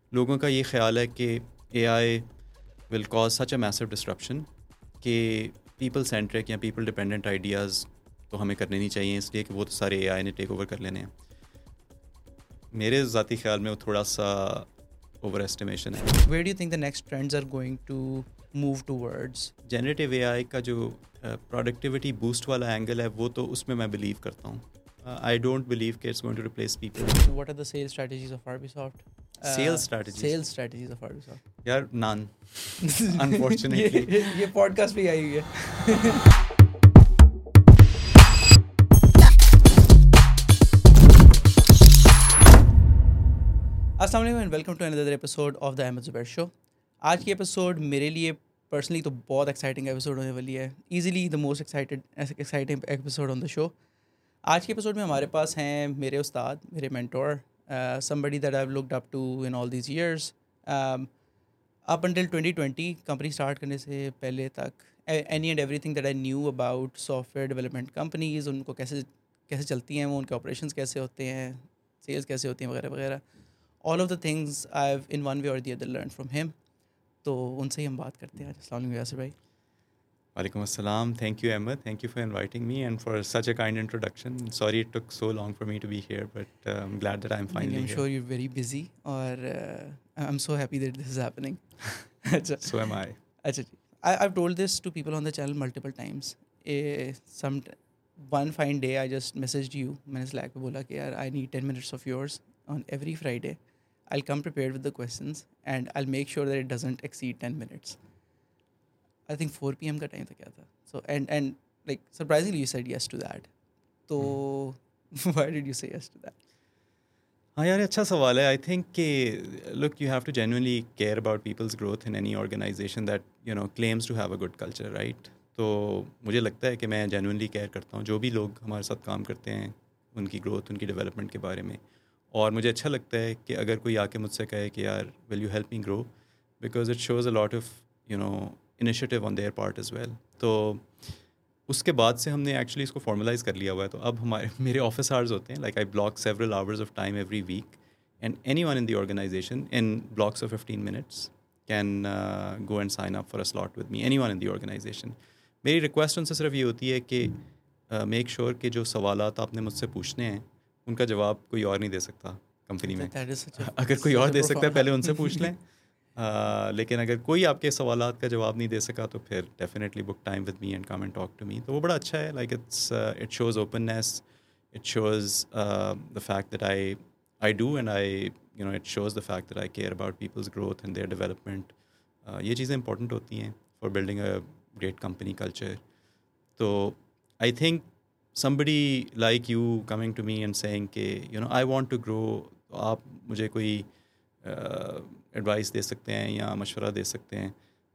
लोगों का ये ख्याल है कि AI will cause such a massive disruption कि पीपल सेंट्रिक या पीपल डिपेंडेंट आइडियाज़ तो हमें करने नहीं चाहिए, इसलिए कि वो तो सारे AI ने टेक ओवर कर लेने हैं। मेरे ज़ाती ख्याल में वो थोड़ा सा ओवर एस्टिमेशन है। Where do you think the next trends are going to move towards? Generative AI का जो प्रोडक्टिविटी बूस्ट वाला एंगल है वो तो उसमें मैं बिलीव करता हूँ। आई डोंट बिलीव कि it's going to replace people. What are the sales strategies of Arbisoft? Sales strategies? Sales strategies of Arbisoft. यार none, unfortunately. ये podcast पे आई हुई है. अस्सलाम वालेकुम and welcome to another episode of the Ahmed Zubair show. आज की एपिसोड मेरे लिए पर्सनली तो बहुत एक्साइटिंग एपिसोड होने वाली है. Easily the most exciting episode on the show. आज के एपिसोड में हमारे पास हैं मेरे उस्ताद, मेरे mentor, somebody that I've looked up to in all these years. Up until 2020 company start करने से पहले तक any and everything that I knew about software development companies, उनको कैसे चलती हैं वो, उनके ऑपरेशंस कैसे होते हैं, सेल्स कैसे होती हैं वगैरह वगैरह. All of the things I've in one way or the other learned from him. तो उनसे ही हम बात करते हैं. अस्सलाम वालेकुम यासिर भाई. Walaikum assalam. Thank you, Ahmed. Thank you for inviting me and for such a kind introduction. Sorry it took so long for me to be here, but I'm glad that I'm finally I'm here. sure you're very busy और I'm so happy that this is happening. अच्छा. So am I. अच्छा जी. I've told this to people on the channel multiple times. One fine day I just messaged you. मैंने Slack पे बोला कि यार I need 10 minutes of yours on every Friday. I'll come prepared with the questions and I'll make sure that it doesn't exceed 10 minutes. I think 4 p.m. का time था क्या था. So and like surprisingly you said yes to that. तो why did you say yes to that? हाँ यार, अच्छा सवाल है. आई थिंक कि look, you have to genuinely care about people's growth in any organisation that claims to have a good culture, right? तो मुझे लगता है कि मैं जेन्युइनली केयर करता हूँ जो भी लोग हमारे साथ काम करते हैं, उनकी ग्रोथ, उनकी डेवलपमेंट के बारे में. और मुझे अच्छा लगता है कि अगर कोई आके मुझसे कहे कि यार will you help me grow, because it shows a lot of initiative on their part as well. तो उसके बाद से हमने एक्चुअली इसको फॉर्मलाइज़ कर लिया हुआ है. तो अब मेरे ऑफिस आवर्स होते हैं, like I block several hours of time every week, and anyone in the organisation in blocks of 15 minutes can go and sign up for a slot with me, anyone in the organisation. मेरी request उनसे सिर्फ ये होती है कि make sure कि जो सवालात आपने मुझसे पूछने हैं उनका जवाब कोई और नहीं दे सकता कंपनी में. अगर कोई और दे सकता है पहले उनसे पूछ लें. लेकिन अगर कोई आपके सवालात का जवाब नहीं दे सका तो फिर definitely book time with me and come and talk to me. तो वो बड़ा अच्छा है. Like it shows openness, it shows the fact that I do, and it shows the fact that I care about people's growth and their development. ये चीज़ें important होती हैं for building a great company culture. तो I think somebody like you coming to me and saying कि I want to grow, तो आप मुझे कोई एडवाइस दे सकते हैं या मशवरा दे सकते हैं,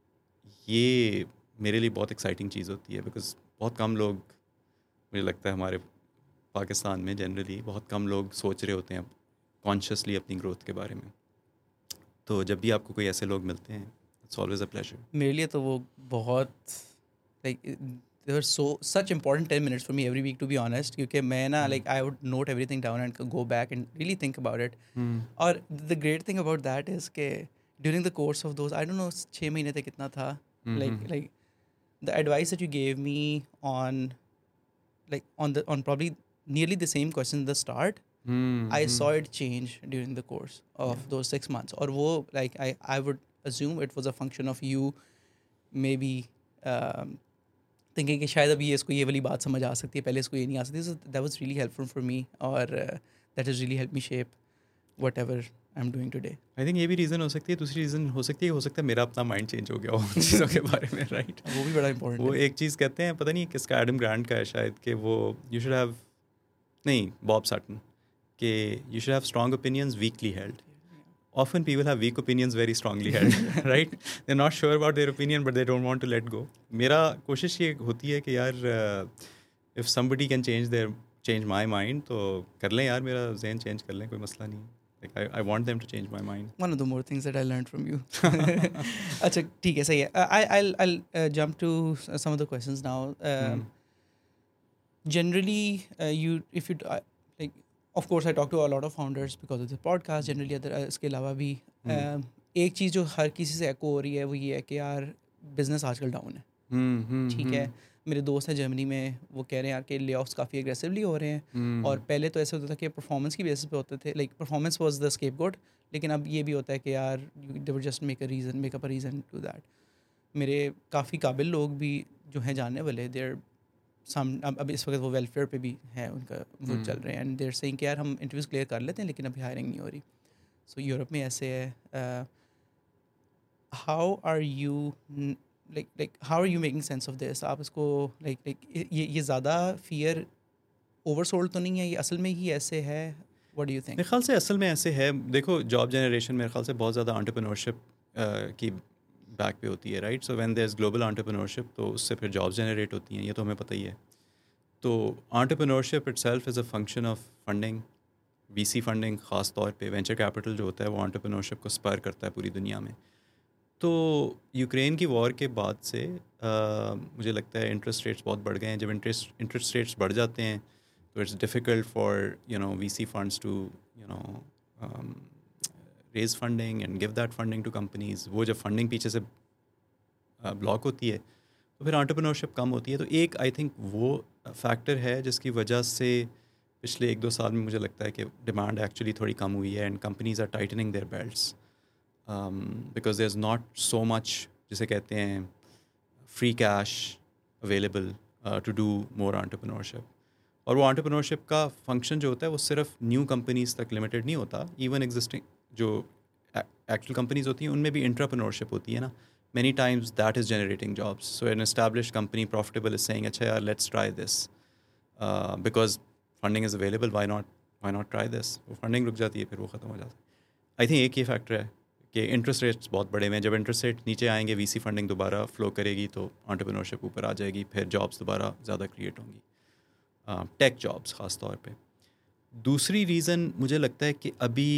ये मेरे लिए बहुत एक्साइटिंग चीज़ होती है. बिकॉज़ बहुत कम लोग, मुझे लगता है हमारे पाकिस्तान में जनरली बहुत कम लोग सोच रहे होते हैं कॉन्शियसली अपनी ग्रोथ के बारे में. तो जब भी आपको कोई ऐसे लोग मिलते हैं, इट्स ऑलवेज अ प्लेजर. मेरे लिए तो वो बहुत like they were such important 10 minutes for me every week, to be honest, क्योंकि मैं ना like I would note everything down and go back and really think about it. और the great thing about that is कि during the course of those, I don't know 6 महीने तक कितना था, like the advice that you gave me on probably nearly the same question at the start, I saw it change during the course of those 6 months. और वो like I would assume it was a function of you maybe thinking कि शायद अभी इसको ये वाली बात समझ आ सकती है, पहले इसको ये नहीं आ सकती. So that was really helpful for me और that has really help me shape whatever I am doing today. I think ये भी रीज़न हो सकती है. दूसरी रीज़न हो सकती है मेरा अपना माइंड चेंज हो गया हो चीज़ों के बारे में, राइट? वो भी बड़ा इंपॉर्टेंट वो है. एक चीज़ कहते हैं, पता नहीं किसका, एडम ग्रांट का है शायद, कि वो यू शुड हैव, नहीं, बॉब सटन, कि you should have strong opinions weakly held. Often people have weak opinions very strongly held, right? They're not sure about their opinion, but they don't want to let go. मेरा कोशिश ये होती है कि यार if somebody can change my mind, तो कर लें यार, मेरा ज़हन चेंज कर लें, कोई मसला नहीं. Like I want them to change my mind. One of the more things that I learned from you. अच्छा ठीक है, सही है. I'll jump to some of the questions now. Generally, if you like of course I talk to a lot of founders because of the podcast generally other इसके अलावा भी एक चीज़ जो हर किसी से एको हो रही है वो ये है कि यार बिजनेस आजकल डाउन है। ठीक है, मेरे दोस्त हैं जर्मनी में, वो कह रहे हैं यार कि ले ऑफ्स काफ़ी एग्रेसिवली हो रहे हैं। और पहले तो ऐसा होता था कि परफॉर्मेंस की बेसिस पे होते थे, like performance was the scapegoat, लेकिन अब ये भी होता है कि यार they would just make up a reason to that. मेरे काफ़ी काबिल लोग भी जो हैं जानने वाले, देर सम अब इस वक्त वो वेलफेयर पे भी है उनका, वो चल रहे हैं, एंड देर सेइंग कि यार हम इंटरव्यूज़ क्लियर कर लेते हैं लेकिन अभी हायरिंग नहीं हो रही। सो यूरोप में ऐसे है। How are you like how are you making sense of this? आप इसको लाइक ये ज़्यादा फियर ओवरसोल्ड तो नहीं है, ये असल में ही ऐसे है? What do you think? मेरे ख्याल से असल में ऐसे है, देखो जॉब जनरेशन मेरे ख्याल से बहुत ज़्यादा एंटरप्रेन्योरशिप की बैक पे होती है, right? So when there is global entrepreneurship तो उससे फिर जॉब्स जनरेट होती हैं, ये तो हमें पता ही है। तो entrepreneurship itself is a function of funding, VC funding ख़ास तौर पे, वेंचर कैपिटल जो होता है वो एंटरप्रेन्योरशिप को स्पर करता है पूरी दुनिया में। तो यूक्रेन की वॉर के बाद से मुझे लगता है इंटरेस्ट रेट्स बहुत बढ़ गए हैं। जब इंटरेस्ट रेट्स बढ़ जाते हैं तो it's difficult for VC funds to raise funding and give that funding to companies. वो जब फंडिंग पीछे से ब्लॉक होती है तो फिर एंटरप्रेन्योरशिप कम होती है। तो एक आई थिंक वो फैक्टर है जिसकी वजह से पिछले 1-2 साल में मुझे लगता है कि डिमांड एक्चुअली थोड़ी कम हुई है and companies are tightening their belts because there is not so much, जिसे कहते हैं, free cash available to do more entrepreneurship. और वो एंटरप्रेन्योरशिप का फंक्शन जो होता है वो सिर्फ न्यू कंपनीज तक लिमिटेड नहीं होता, इवन एग्जिस्टिंग जो एक्चुअल कंपनीज होती हैं उनमें भी इंटरप्रेन्योरशिप होती है ना। Many times that is generating jobs. So an established company, profitable, is saying, "अच्छा यार, let's try this because funding is available. Why not try this?" वो funding रुक जाती है, फिर वो ख़त्म हो जाता है। I think एक ये फैक्टर है कि इंटरेस्ट रेट्स बहुत बड़े हुए हैं। जब इंटरेस्ट रेट नीचे आएंगे, वीसी फंडिंग दोबारा फ्लो करेगी तो एंटरप्रेन्योरशिप ऊपर आ जाएगी, फिर जॉब्स दोबारा ज़्यादा क्रिएट होंगी, टेक जॉब्स ख़ास तौर पे। दूसरी रीज़न मुझे लगता है कि अभी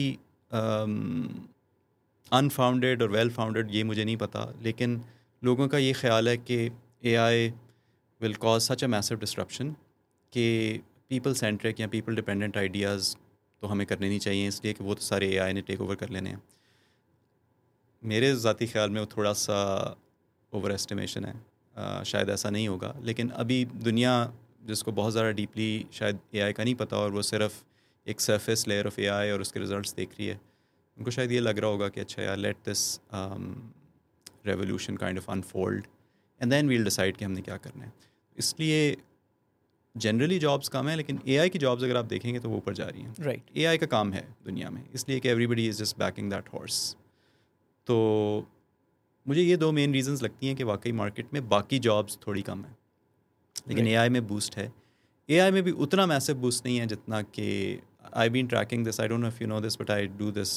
अनफाउंडेड और वेल फाउंडेड ये मुझे नहीं पता, लेकिन लोगों का ये ख्याल है कि AI will cause such a massive disruption कि पीपल सेंट्रिक या पीपल डिपेंडेंट आइडियाज़ तो हमें करने नहीं चाहिए, इसलिए कि वो तो सारे AI ने टेक ओवर कर लेने हैं। मेरे ज़ाती ख्याल में वो थोड़ा सा ओवर एस्टिमेशन है, शायद ऐसा नहीं होगा। लेकिन अभी दुनिया जिसको बहुत ज़्यादा डीपली शायद AI का नहीं पता और वो सिर्फ एक सरफेस लेयर ऑफ AI और उसके रिजल्ट्स देख रही है, उनको शायद ये लग रहा होगा कि अच्छा यार, let this revolution kind of unfold and then we'll decide कि हमने क्या करना है। इसलिए जनरली जॉब्स कम है, लेकिन AI की जॉब्स अगर आप देखेंगे तो वो ऊपर जा रही हैं। राइट। AI का काम है दुनिया में, इसलिए कि everybody is just backing that horse. तो मुझे ये 2 मेन रीजंस लगती हैं कि वाकई मार्केट में बाकी जॉब्स थोड़ी कम है, लेकिन AI में बूस्ट है। AI में भी उतना मैसिव बूस्ट नहीं है जितना कि I've been tracking this. I don't know if you know this, but I do this.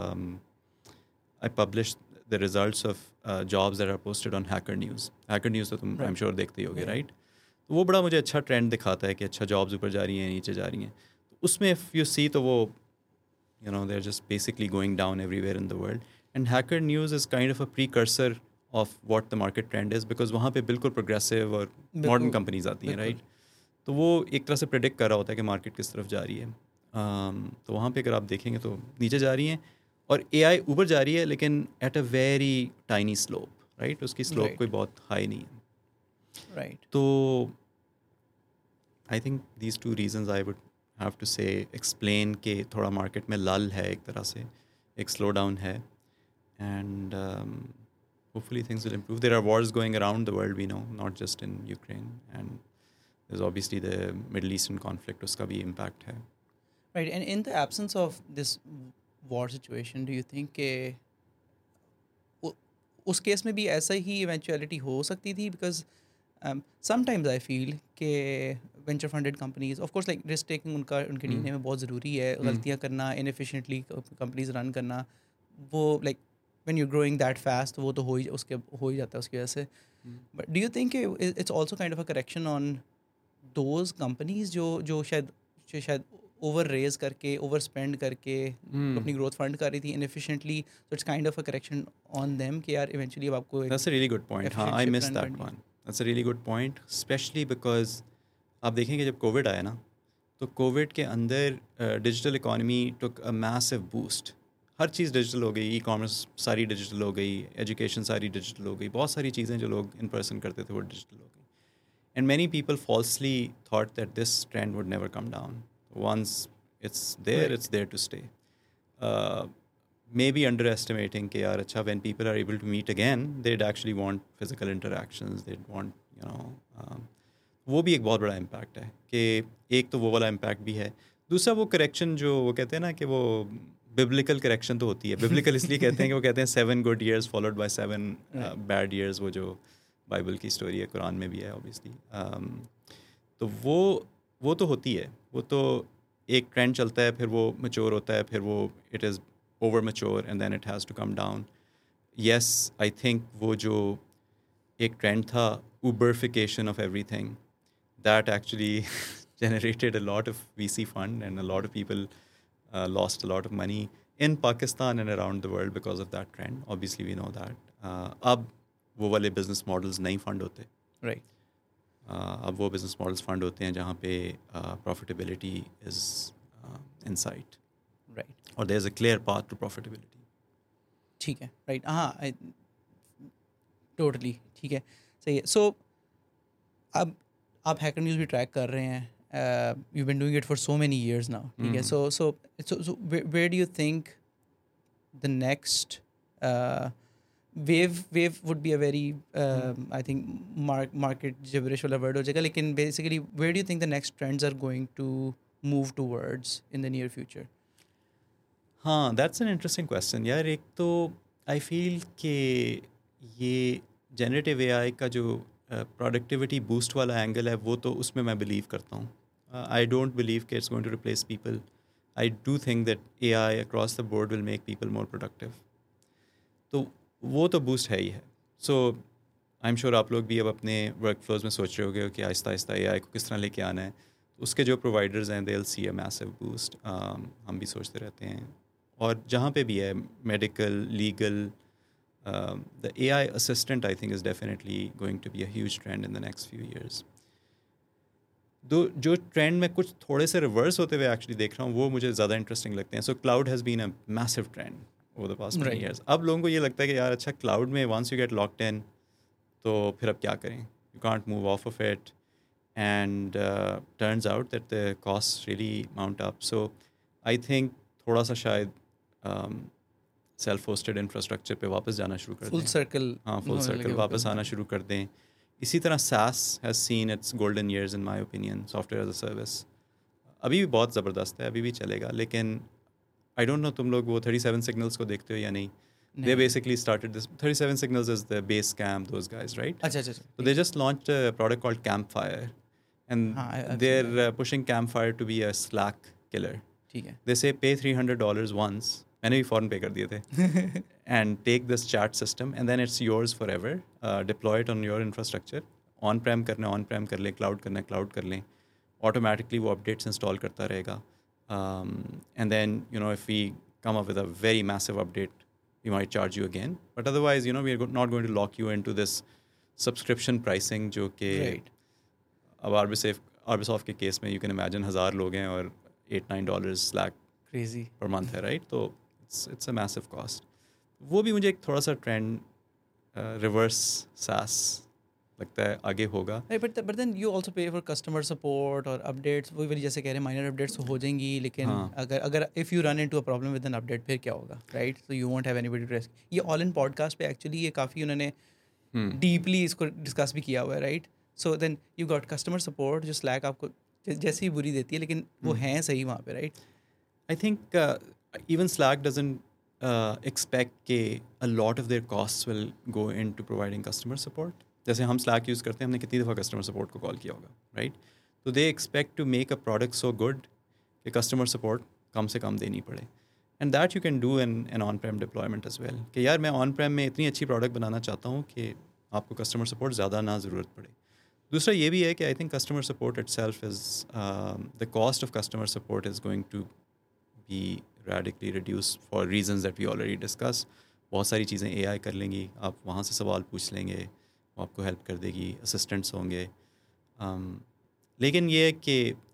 I publish the results of jobs that are posted on Hacker News. Hacker News तो तुम I'm sure देखते ही होगे, right? तो वो बड़ा मुझे अच्छा trend दिखाता है कि अच्छा जॉब्स ऊपर जा रही हैं, नीचे जा रही हैं। तो उसमें if you see तो वो they're just basically going down everywhere in the world. And Hacker News is kind of a precursor of what the market trend is, because वहाँ पे बिल्कुल progressive और modern companies आती हैं, right? तो वो एक तरह से प्रेडिक्ट कर रहा होता है कि मार्केट किस तरफ जा रही है। तो वहाँ पे अगर आप देखेंगे तो नीचे जा रही हैं और AI ऊपर जा रही है, लेकिन at a very tiny slope, right? उसकी स्लोप कोई बहुत हाई नहीं है, राइट। तो I think these 2 reasons I would have to say explain कि थोड़ा मार्केट में लल है, एक तरह से एक स्लो डाउन है, and hopefully things will improve. There are wars going around the world, we know, not just in Ukraine, and there's obviously the Middle Eastern conflict, उसका भी impact है। Right, and in the absence of this war situation, do you think कि उस case में भी ऐसा ही eventuality हो सकती थी? Because sometimes I feel कि venture funded companies, of course, like risk taking उनके DNA में बहुत ज़रूरी है, गलतियाँ करना, inefficiently companies run करना, वो like when you're growing that fast वो तो हो ही जाता है उसकी वजह से। But do you think it's also kind of a correction on those companies जो शायद ओवर रेज करके, ओवर स्पेंड करके अपनी ग्रोथ फंड कर रही थी inefficiently, so it's kind of a correction on them कि यार इवेंचुअली अब आपको that's a really good point. हाँ, I miss that one. That's a really good point, specially because आप देखेंगे जब कोविड आया ना, तो कोविड के अंदर digital economy took a massive boost. हर चीज़ डिजिटल हो गई, ई कॉमर्स सारी डिजिटल हो गई, एजुकेशन सारी डिजिटल हो गई, बहुत सारी चीज़ें जो लोग इन पर्सन करते थे वो डिजिटल हो गई. And many people falsely thought that this trend would never come down. Once it's there, Right. it's there to stay. Maybe underestimating कि यार अच्छा when people are able to meet again, they'd actually want physical interactions, they'd want, you know, वो भी एक बहुत बड़ा impact है कि एक तो वो वाला इम्पैक्ट भी है. दूसरा वो करेक्शन जो वो कहते हैं ना कि वो बिब्लिकल करेक्शन तो होती है. बिब्लिकल इसलिए कहते हैं कि वो कहते हैं 7 good years followed by 7 bad years, वो जो बाइबल की स्टोरी है, कुरान में भी है ऑब्वियसली. तो वो तो होती है, वो तो एक ट्रेंड चलता है, फिर वो मैच्योर होता है, फिर वो it is over mature and then it has to come down. Yes, I think वो जो एक ट्रेंड था, Uberification of everything, that actually generated a lot of VC fund and a lot of people lost a lot of money in Pakistan and around the world because of that trend. Obviously, we know that. अब वो वाले business models नहीं fund होते. Right. अब वो business models fund होते हैं जहाँ पे profitability is in sight. Right. और there is a clear path to profitability. ठीक है. राइट. हाँ, टोटली ठीक है. सही है. सो अब आप हैकर न्यूज़ भी ट्रैक कर रहे हैं. You been doing it for so many years now. ठीक है. So where do you think the next wave would be a very I think market gibberish वाला word हो जाएगा, लेकिन basically where do you think the next trends are going to move towards in the near future? हाँ, that's an interesting question यार. एक तो I feel कि ये जनरेटिव एआई का जो प्रोडक्टिविटी बूस्ट वाला एंगल है, वो तो उसमें मैं बिलीव करता हूँ. आई डोंट बिलीव कि it's going to replace people. I do think that AI across the board will make people more productive. तो वो तो बूस्ट है ही है. सो आई एम श्योर आप लोग भी अब अपने वर्क फ्लोज में सोच रहे होगे कि आहिस्ता आहिस्ता एआई को किस तरह लेके आना है. तो उसके जो प्रोवाइडर्स हैं, they will see a massive boost. हम भी सोचते रहते हैं, और जहाँ पे भी है, medical, legal, the AI assistant I think is definitely going to be a huge trend in the next few years. जो ट्रेंड में कुछ थोड़े से रिवर्स होते हुए एक्चुअली देख रहा हूँ, वो मुझे ज़्यादा इंटरेस्टिंग लगते हैं. So cloud has been a massive trend over the past 20 years. अब लोगों को ये लगता है कि यार अच्छा क्लाउड में once you get locked in, तो फिर अब क्या करें? You can't move off of it, and turns out that the costs really mount up. So I think थोड़ा सा शायद self-hosted infrastructure पे वापस जाना शुरू कर दें. Full circle. हाँ, full circle वापस आना शुरू कर दें. इसी तरह SaaS has seen its golden years in my opinion, software as a service. अभी भी बहुत ज़बरदस्त है, अभी भी चलेगा, लेकिन I don't know तुम लोग वो 37 Signals को देखते हो या नहीं. They basically started this. 37 Signals is the base scam, those guys, right? अच्छा. So they just launched a product called Campfire, and they're pushing Campfire to be a Slack killer. ठीक है. They say pay $300 once. मैंने भी फ़ौरन पे कर दिए थे. And take this chat system, and then it's yours forever. Deploy it on your infrastructure. On-prem करना on-prem कर लें, cloud करना cloud कर लें. Automatically वो updates install करता रहेगा. And then, you know, if we come up with a very massive update, we might charge you again. But otherwise, you know, we are not going to lock you into this subscription pricing, जो कि अब Arbisoft के case में you can imagine 1,000 लोग हैं और $8-9 Slack crazy per month है, right? तो it's a massive cost. वो भी मुझे एक थोड़ा सा ट्रेंड रिवर्स SaaS लगता है आगे होगा. But then you also pay for customer support और अपडेट्स. वही जैसे कह रहे हैं माइनर अपडेट्स हो जाएंगी, लेकिन अगर if you run into a problem with an update, फिर क्या होगा, राइट? तो you won't have anybody to rescue. ये ऑल इन पॉडकास्ट पे एक्चुअली ये काफ़ी उन्होंने डीपली इसको डिस्कस भी किया हुआ है, right? So then you got customer support जो स्लैक आपको जैसी बुरी देती है, लेकिन वो हैं सही वहाँ पे, right? I think even Slack doesn't expect के a lot of their costs will go into providing customer support. जैसे हम Slack यूज़ करते हैं, हमने कितनी दफ़ा कस्टमर सपोर्ट को कॉल किया होगा, राइट? तो they expect to make a product so good कि कस्टमर सपोर्ट कम से कम देनी पड़े. And that you can do in on prem deployment as well. कि यार मैं ऑन प्रेम में इतनी अच्छी प्रोडक्ट बनाना चाहता हूँ कि आपको कस्टमर सपोर्ट ज़्यादा ना ज़रूरत पड़े. दूसरा ये भी है कि I think customer support itself is the cost of customer support is going to be radically reduce for reasons that we already discuss. बहुत सारी चीज़ें AI कर लेंगी, आप वहाँ से सवाल पूछ लेंगे, वो आपको हेल्प कर देगी, असिस्टेंट्स होंगे. लेकिन ये है कि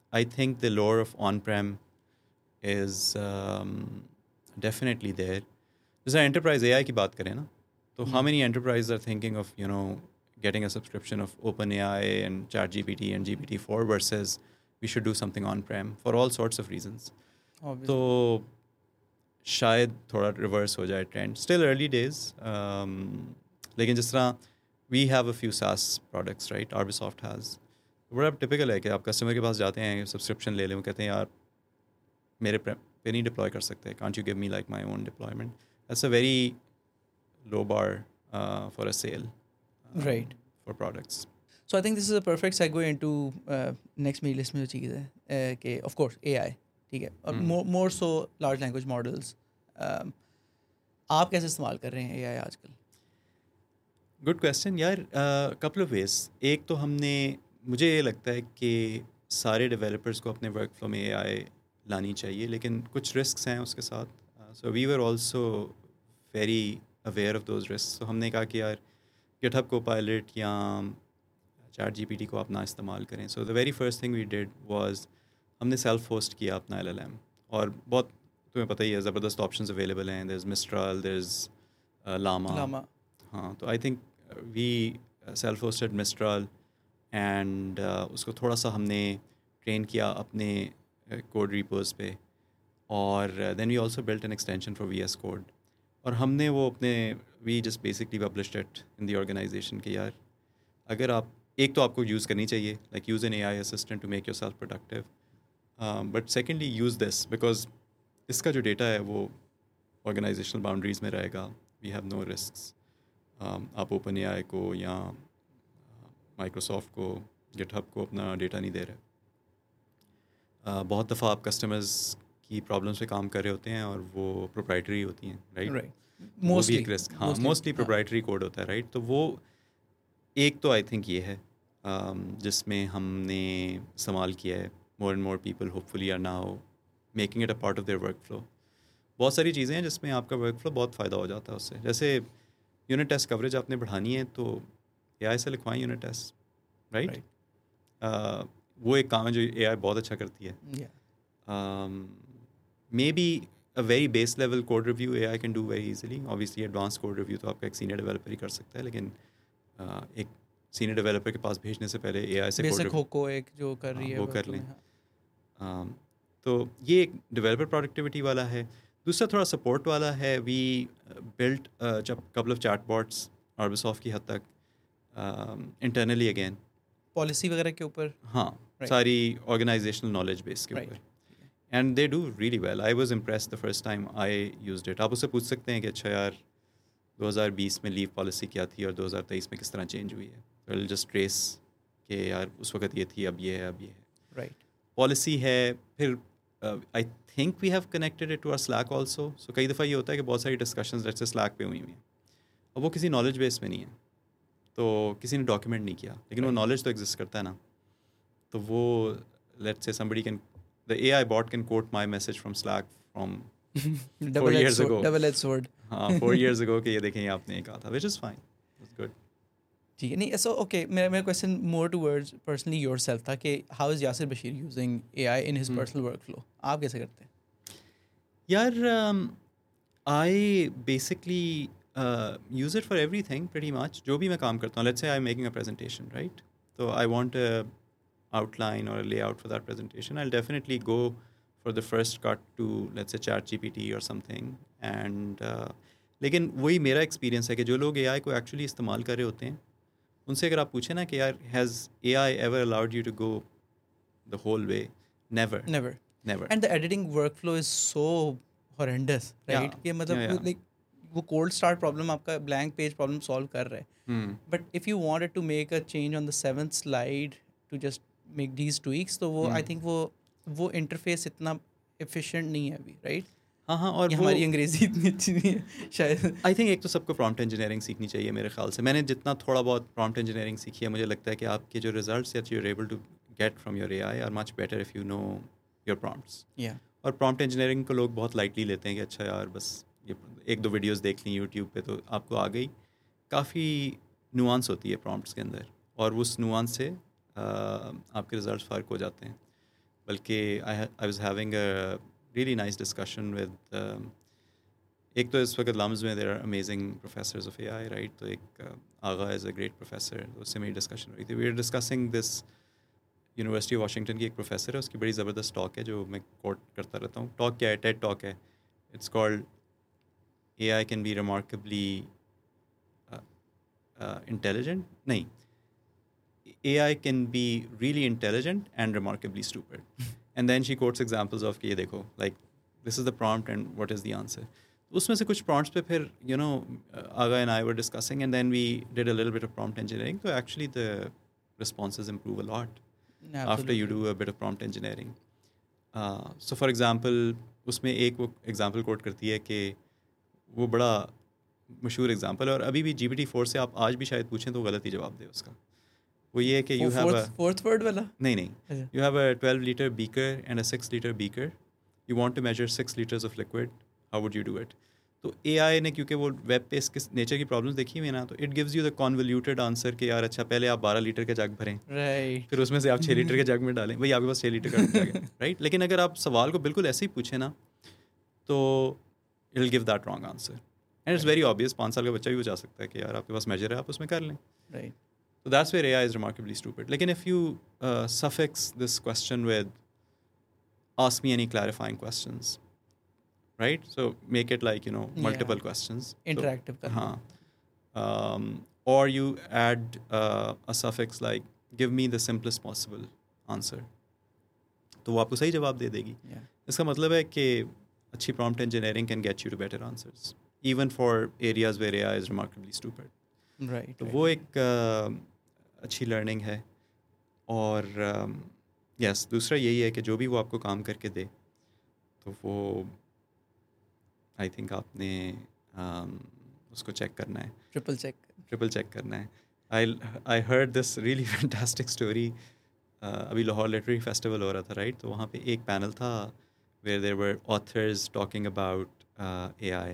I think the lure of on-prem is definitely there. जैसे enterprise AI की बात करें ना, तो how many enterprises are thinking of, you know, getting a subscription of OpenAI and ChatGPT and GPT-4 versus we should do something on-prem for all sorts of reasons. Obviously. तो शायद थोड़ा reverse हो जाए ट्रेंड. स्टिल अर्ली डेज, लेकिन जिस तरह we have a few SaaS products, right, Arbisoft has, बड़ा typical है कि आप कस्टमर के पास जाते हैं, सब्सक्रिप्शन ले लें, वो कहते हैं यार मेरे पे नहीं डिप्लॉय कर सकते, can't you give me like my own deployment. That's a very low bar for a sale, Right. For products. So I think this is a perfect segue into next मेरी लिस्ट में जो चीज़ है कि of course AI, ठीक है, और more so large language models. आप कैसे इस्तेमाल कर रहे हैं AI आजकल? गुड क्वेश्चन यार. Couple of ways. एक तो हमने, मुझे ये लगता है कि सारे डेवलपर्स को अपने वर्क फ्लो में AI लानी चाहिए, लेकिन कुछ रिस्क्स हैं उसके साथ. So we were also very aware of those risk. तो हमने कहा कि यार गिटहब को पायलट या ChatGPT को आप ना इस्तेमाल करें. So the very first thing we did was हमने सेल्फ होस्ट किया अपना LLM. और बहुत, तुम्हें पता ही है, ज़बरदस्त ऑप्शंस अवेलेबल हैं. There is Mistral, there is Llama. हाँ, तो I think we self hosted Mistral and उसको थोड़ा सा हमने ट्रेन किया अपने कोड रिपोज पे. और then we also built an extension for VS code. और हमने वो अपने, we just basically published it in the organisation कि यार अगर आप, एक तो आपको यूज़ करनी चाहिए, like use an AI assistant to make yourself productive, but secondly use this because इसका जो डेटा है वो ऑर्गेनाइजेशनल बाउंड्रीज़ में रहेगा. We have no risks. आप OpenAI को या माइक्रोसॉफ्ट को, गिटहब को अपना डेटा नहीं दे रहे. बहुत दफ़ा आप कस्टमर्स की प्रॉब्लम्स पे काम कर रहे होते हैं और वो प्रोप्राइटरी होती हैं, राइट. वो भी एक रिस्क. हाँ, मोस्टली प्रोप्राइटरी कोड होता है, राइट. तो वो एक तो आई थिंक ये है जिसमें हमने इस्तेमाल किया है. More and more people hopefully are now making it a part of their workflow. बहुत सारी चीज़ें हैं जिसमें आपका वर्क फ्लो बहुत फ़ायदा हो जाता है उससे. जैसे यूनिट टेस्ट कवरेज आपने बढ़ानी है तो AI से लिखवाएं यूनिट टेस्ट, राइट. वो एक काम है जो AI बहुत अच्छा करती है. Maybe a very base level code review AI can do very easily. Obviously advance code review तो आपका एक सीनियर डेवलपर ही कर सकता है, लेकिन एक सीनियर डेवलपर के पास भेजने से पहले AI से बेसिक को एक जो कर रही है वो कर लें. तो ये एक डेवलपर प्रोडक्टिविटी वाला है. दूसरा थोड़ा सपोर्ट वाला है. वी बिल्ट जब कपल ऑफ चैटबॉट्स आर्बिसॉफ्ट की हद तक इंटरनली अगेन पॉलिसी वगैरह के ऊपर. हाँ, सारी ऑर्गेनाइजेशनल नॉलेज बेस के ऊपर. And they do really well. I was impressed the first time I used it. आप उससे पूछ सकते हैं कि अच्छा यार 2020 में लीव पॉलिसी क्या थी और 2023 में किस तरह चेंज हुई है. विल जस्ट ट्रेस कि यार उस वक्त ये थी, अब ये है, अब ये है, राइट. पॉलिसी है. फिर I think we have connected it to our Slack also. सो कई दफ़ा ये होता है कि बहुत सारी डिस्कशंस जैसे स्लैक पे हुई हैं और वो किसी नॉलेज बेस में नहीं है, तो किसी ने डॉक्यूमेंट नहीं किया, लेकिन वो नॉलेज तो एग्जिस्ट करता है ना. तो वो let's say somebody can, the AI bot can quote my message from Slack from 4 years ago. Double-edged sword. हाँ, 4 years ago कि ये देखें आपने ये कहा था, which is fine, it's good. ठीक है. नहीं, so okay, मेरा question more towards personally yourself था कि how is Yasir Bashir using AI in his personal workflow? आप कैसे करते हैं? यार I basically use it for everything pretty much. जो भी मैं काम करता हूँ, let's say I'm making a presentation, right? So I want a outline or a layout for that presentation. I'll definitely go for the first cut to, let's say, ChatGPT or something. And लेकिन वही मेरा experience है कि जो लोग AI को actually इस्तेमाल कर रहे होते हैं उनसे अगर आप पूछें ना कि यार has AI ever allowed you to go the whole way? Never. And the editing workflow is so horrendous, right? कि मतलब like वो cold start problem आपका blank page problem solve कर रहा है. But if you wanted to make a change on the 7th slide to just make these tweaks, तो वो I think वो interface इतना efficient नहीं है अभी, right? हाँ, और हमारी अंग्रेजी इतनी अच्छी नहीं है शायद. आई थिंक एक तो सबको प्रॉम्प्ट इंजीनियरिंग सीखनी चाहिए मेरे ख्याल से. मैंने जितना थोड़ा बहुत प्रॉम्प्ट इंजीनियरिंग सीखी है, मुझे लगता है कि आपके जो results that you are able to get from your AI are much better if you know your prompts. और प्रॉम्प्ट इंजीनियरिंग को लोग बहुत लाइटली लेते हैं कि अच्छा यार बस ये 1-2 वीडियोज़ देख ली यूट्यूब पे तो आपको आ गई. काफ़ी नुआंस होती है प्रॉम्प्ट्स के अंदर और उस नुआंस से आपके रिजल्ट फ़र्क हो जाते हैं. बल्कि I was having a really nice discussion with एक तो इस वक्त लम्स में there are amazing professors of AI right. तो एक Agha is a great professor, उससे मेरी डिस्कशन हुई थी. We are discussing this. University of Washington की एक प्रोफेसर है, उसकी बड़ी ज़बरदस्त टॉक है जो मैं कोट करता रहता हूँ. टॉक क्या है? टेड टॉक है. It's called AI can be remarkably intelligent. नहीं, AI can be really intelligent and remarkably stupid. And then she quotes examples of कि ये देखो, like this is the prompt and what is the answer. उसमें से कुछ prompts पे फिर Aga and I were discussing, and then we did a little bit of prompt engineering. So actually the responses improve a lot after you do a bit of prompt engineering. So for example, उसमें एक वो example quote करती है कि वो बड़ा मशहूर example है और अभी भी GPT-4 से आप आज भी शायद पूछें तो गलत ही जवाब दे उसका. वो ये है कि you have a fourth word वाला नहीं you have a 12 litre beaker and a 6 litre beaker. You want to measure 6 litres of liquid. How would you do it? तो एआई ने क्योंकि वो वेब पे इसके नेचर की प्रॉब्लम्स देखी हुई है ना, तो it gives you the convoluted answer कि यार अच्छा पहले आप 12 लीटर का जग भरें, राइट, फिर उसमें से आप 6 लीटर के जग में डालें. भाई आपके पास 6 लीटर का जग है राइट. लेकिन अगर आप सवाल को बिल्कुल ऐसे ही पूछें ना तो it will give that wrong answer. And it's very obvious. 5 साल का बच्चा भी वो जा सकता है कि यार आपके पास मेजर है, आप उसमें कर लें. Right. So that's where AI is remarkably stupid. Like, if you suffix this question with ask me any clarifying questions, right? So make it like, multiple questions. Interactive. So, or you add a suffix like give me the simplest possible answer. तो वो आपको सही जवाब दे देगी. इसका मतलब है कि अच्छी prompt engineering can get you to better answers, even for areas where AI is remarkably stupid. Right. तो वो एक अच्छी लर्निंग है. और यस दूसरा यही है कि जो भी वो आपको काम करके दे तो वो आई थिंक आपने उसको चेक करना है, ट्रिपल चेक करना है. I heard this really fantastic story. अभी लाहौर लिटरेरी फेस्टिवल हो रहा था राइट. तो वहाँ पे एक पैनल था where there were authors talking about AI.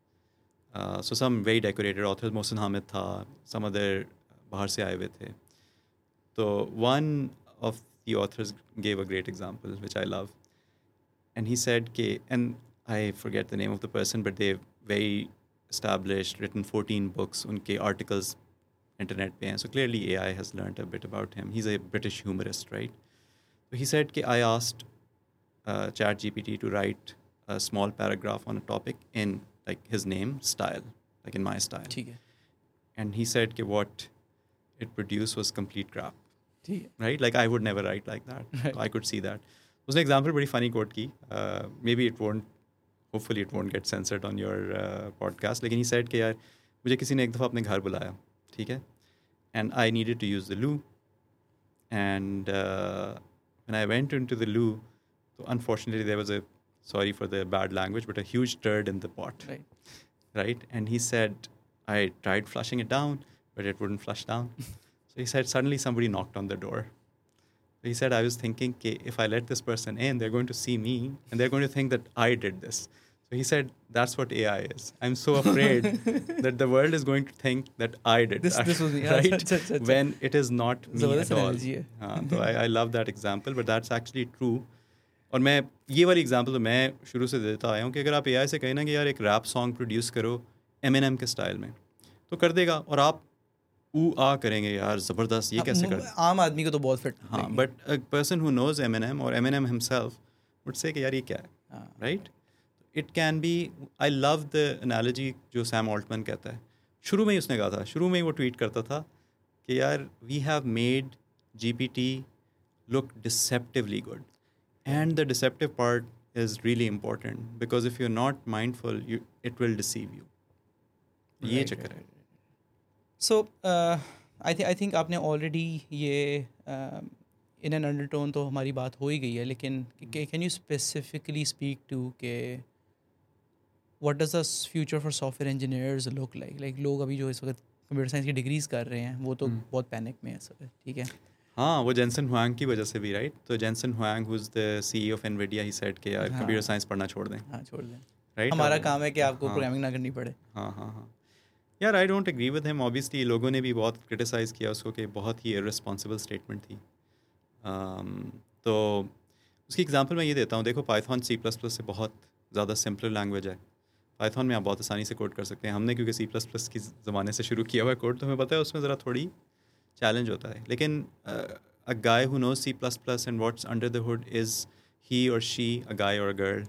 So some very decorated authors, Mohsin Hamid था, some other बाहर से आए हुए थे. तो one of the authors gave a great example which I love, and he said कि, and I forget the name of the person, but they've very established, written 14 books, उनके articles internet पे हैं. So clearly AI has learned a bit about him. He's a British humorist, right? So he said कि I asked ChatGPT to write a small paragraph on a topic in like his name style, like in my style. ठीक है. And he said कि what it produced was complete crap. ठीक है. Right? Like I would never write like that. Right. So I could see that. उसने example बड़ी funny quote की. Maybe it won't, hopefully it won't get censored on your podcast. लेकिन he said कि यार मुझे किसी ने एक दफ़ा अपने घर बुलाया, ठीक है? And I needed to use the loo. And when I went into the loo, so unfortunately there was a, sorry for the bad language, but a huge turd in the pot. Right? And he said, I tried flushing it down, but it wouldn't flush down. So he said, suddenly somebody knocked on the door. So he said, I was thinking, okay, if I let this person in, they're going to see me, and they're going to think that I did this. So he said, that's what AI is. I'm so afraid that the world is going to think that I did that. This was me. Right? When it is not me at all. So I love that example, but that's actually true. और मैं ये वाली example तो मैं शुरू से देता आया हूँ कि अगर आप AI से कहें ना कि यार एक रैप सॉन्ग प्रोड्यूस करो Eminem के स्टाइल में, तो कर देगा. और आप आ करेंगे यार ज़बरदस्त, ये कैसे कर. आम आदमी को तो बहुत फिट. हाँ, but a person who knows Eminem और Eminem himself would say कि यार ये क्या है, right. It can be. I love the analogy जो सैम ऑल्टमैन कहता है. शुरू में ही उसने कहा था, शुरू में ही वो ट्वीट करता था कि यार we have made GPT look deceptively good. And the deceptive part is really important because if you're not mindful, it will deceive you. ये चक्कर है. So I think आपने already ये in an undertone तो हमारी बात हो ही गई है, लेकिन can you specifically speak to के what does the future for software engineers look like? Like लोग अभी जो इस वक्त कंप्यूटर साइंस की डिग्रीज कर रहे हैं वो तो बहुत पैनिक में है सब, ठीक है. हाँ, वो जेनसन हुआंग की वजह से भी, राइट. तो Jensen Huang who is the CEO of Nvidia, he said कि यार कंप्यूटर साइंस पढ़ना छोड़ दें. हाँ, छोड़ दें. राइट, हमारा काम है कि आपको प्रोग्रामिंग ना करनी पड़े. हाँ. यार I don't agree with him. Obviously लोगों ने भी बहुत क्रिटिसाइज़ किया उसको कि बहुत ही इररिस्पॉन्सिबल स्टेटमेंट थी. तो उसकी एग्जांपल मैं ये देता हूँ, देखो पाइथन सी प्लस प्लस से बहुत ज़्यादा सिंपलर लैंग्वेज है। पाइथन में आप बहुत आसानी से कोड कर सकते हैं। हमने क्योंकि सी प्लस प्लस की ज़माने से शुरू किया हुआ है कोड, तो हमें पता है उसमें ज़रा थोड़ी चैलेंज होता है। लेकिन a guy who knows C plus plus and what's under the hood is he or she, अ गाय और a girl,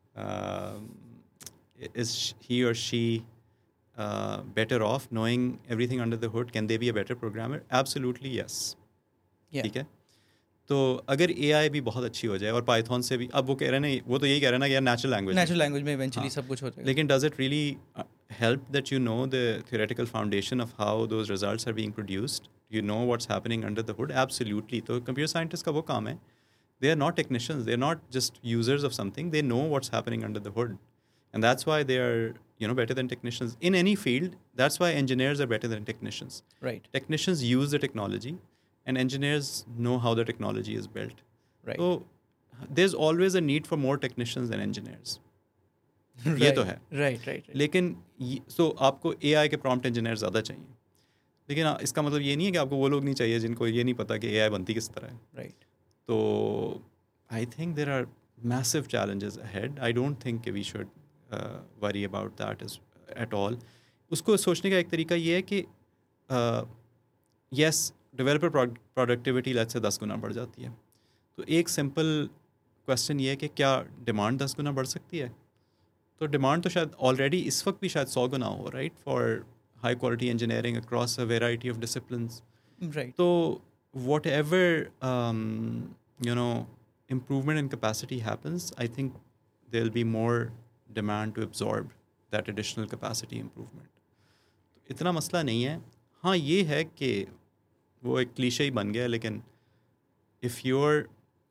is he or she better off knowing everything under the hood? Can they be a better programmer? Absolutely yes. Yeah. ठीक है, तो अगर AI भी बहुत अच्छी हो जाए और पाइथन से भी, अब वो कह रहे हैं ना, वो तो यही कह रहे हैं ना कि यार नेचुरल लैंग्वेज में इवेंचुअली हाँ, सब कुछ हो जाएगा। लेकिन does it really help that you know the theoretical foundation of how those results are being produced? You know what's happening under the hood? Absolutely. तो computer scientist का वो काम है. They are not technicians. They are not just users of something. They know what's happening under the hood, and that's why they are, better than technicians in any field. That's why engineers are better than technicians. Right. Technicians use the technology, and engineers know how the technology is built. Right. So there's always a need for more technicians than engineers. Right. ये तो है. Right. लेकिन so आपको AI के prompt engineer ज़्यादा चाहिए. लेकिन इसका मतलब ये नहीं है कि आपको वो लोग नहीं चाहिए जिनको ये नहीं पता कि AI बनती किस तरह है. Right. So I think there are massive challenges ahead. I don't think we should worry about that at all. उसको सोचने का एक तरीका ये है कि yes, developer productivity let's say 10 गुना बढ़ जाती है. तो एक सिंपल क्वेश्चन ये है कि क्या डिमांड 10 गुना बढ़ सकती है? तो डिमांड तो शायद ऑलरेडी इस वक्त भी शायद 100 गुना हो, right, for high quality engineering across a variety of disciplines. Right. तो whatever improvement in capacity happens, I think there'll be more demand to absorb that additional capacity improvement. तो इतना मसला नहीं है. हाँ, ये है कि वो एक क्लीशे ही बन गया है, लेकिन if you're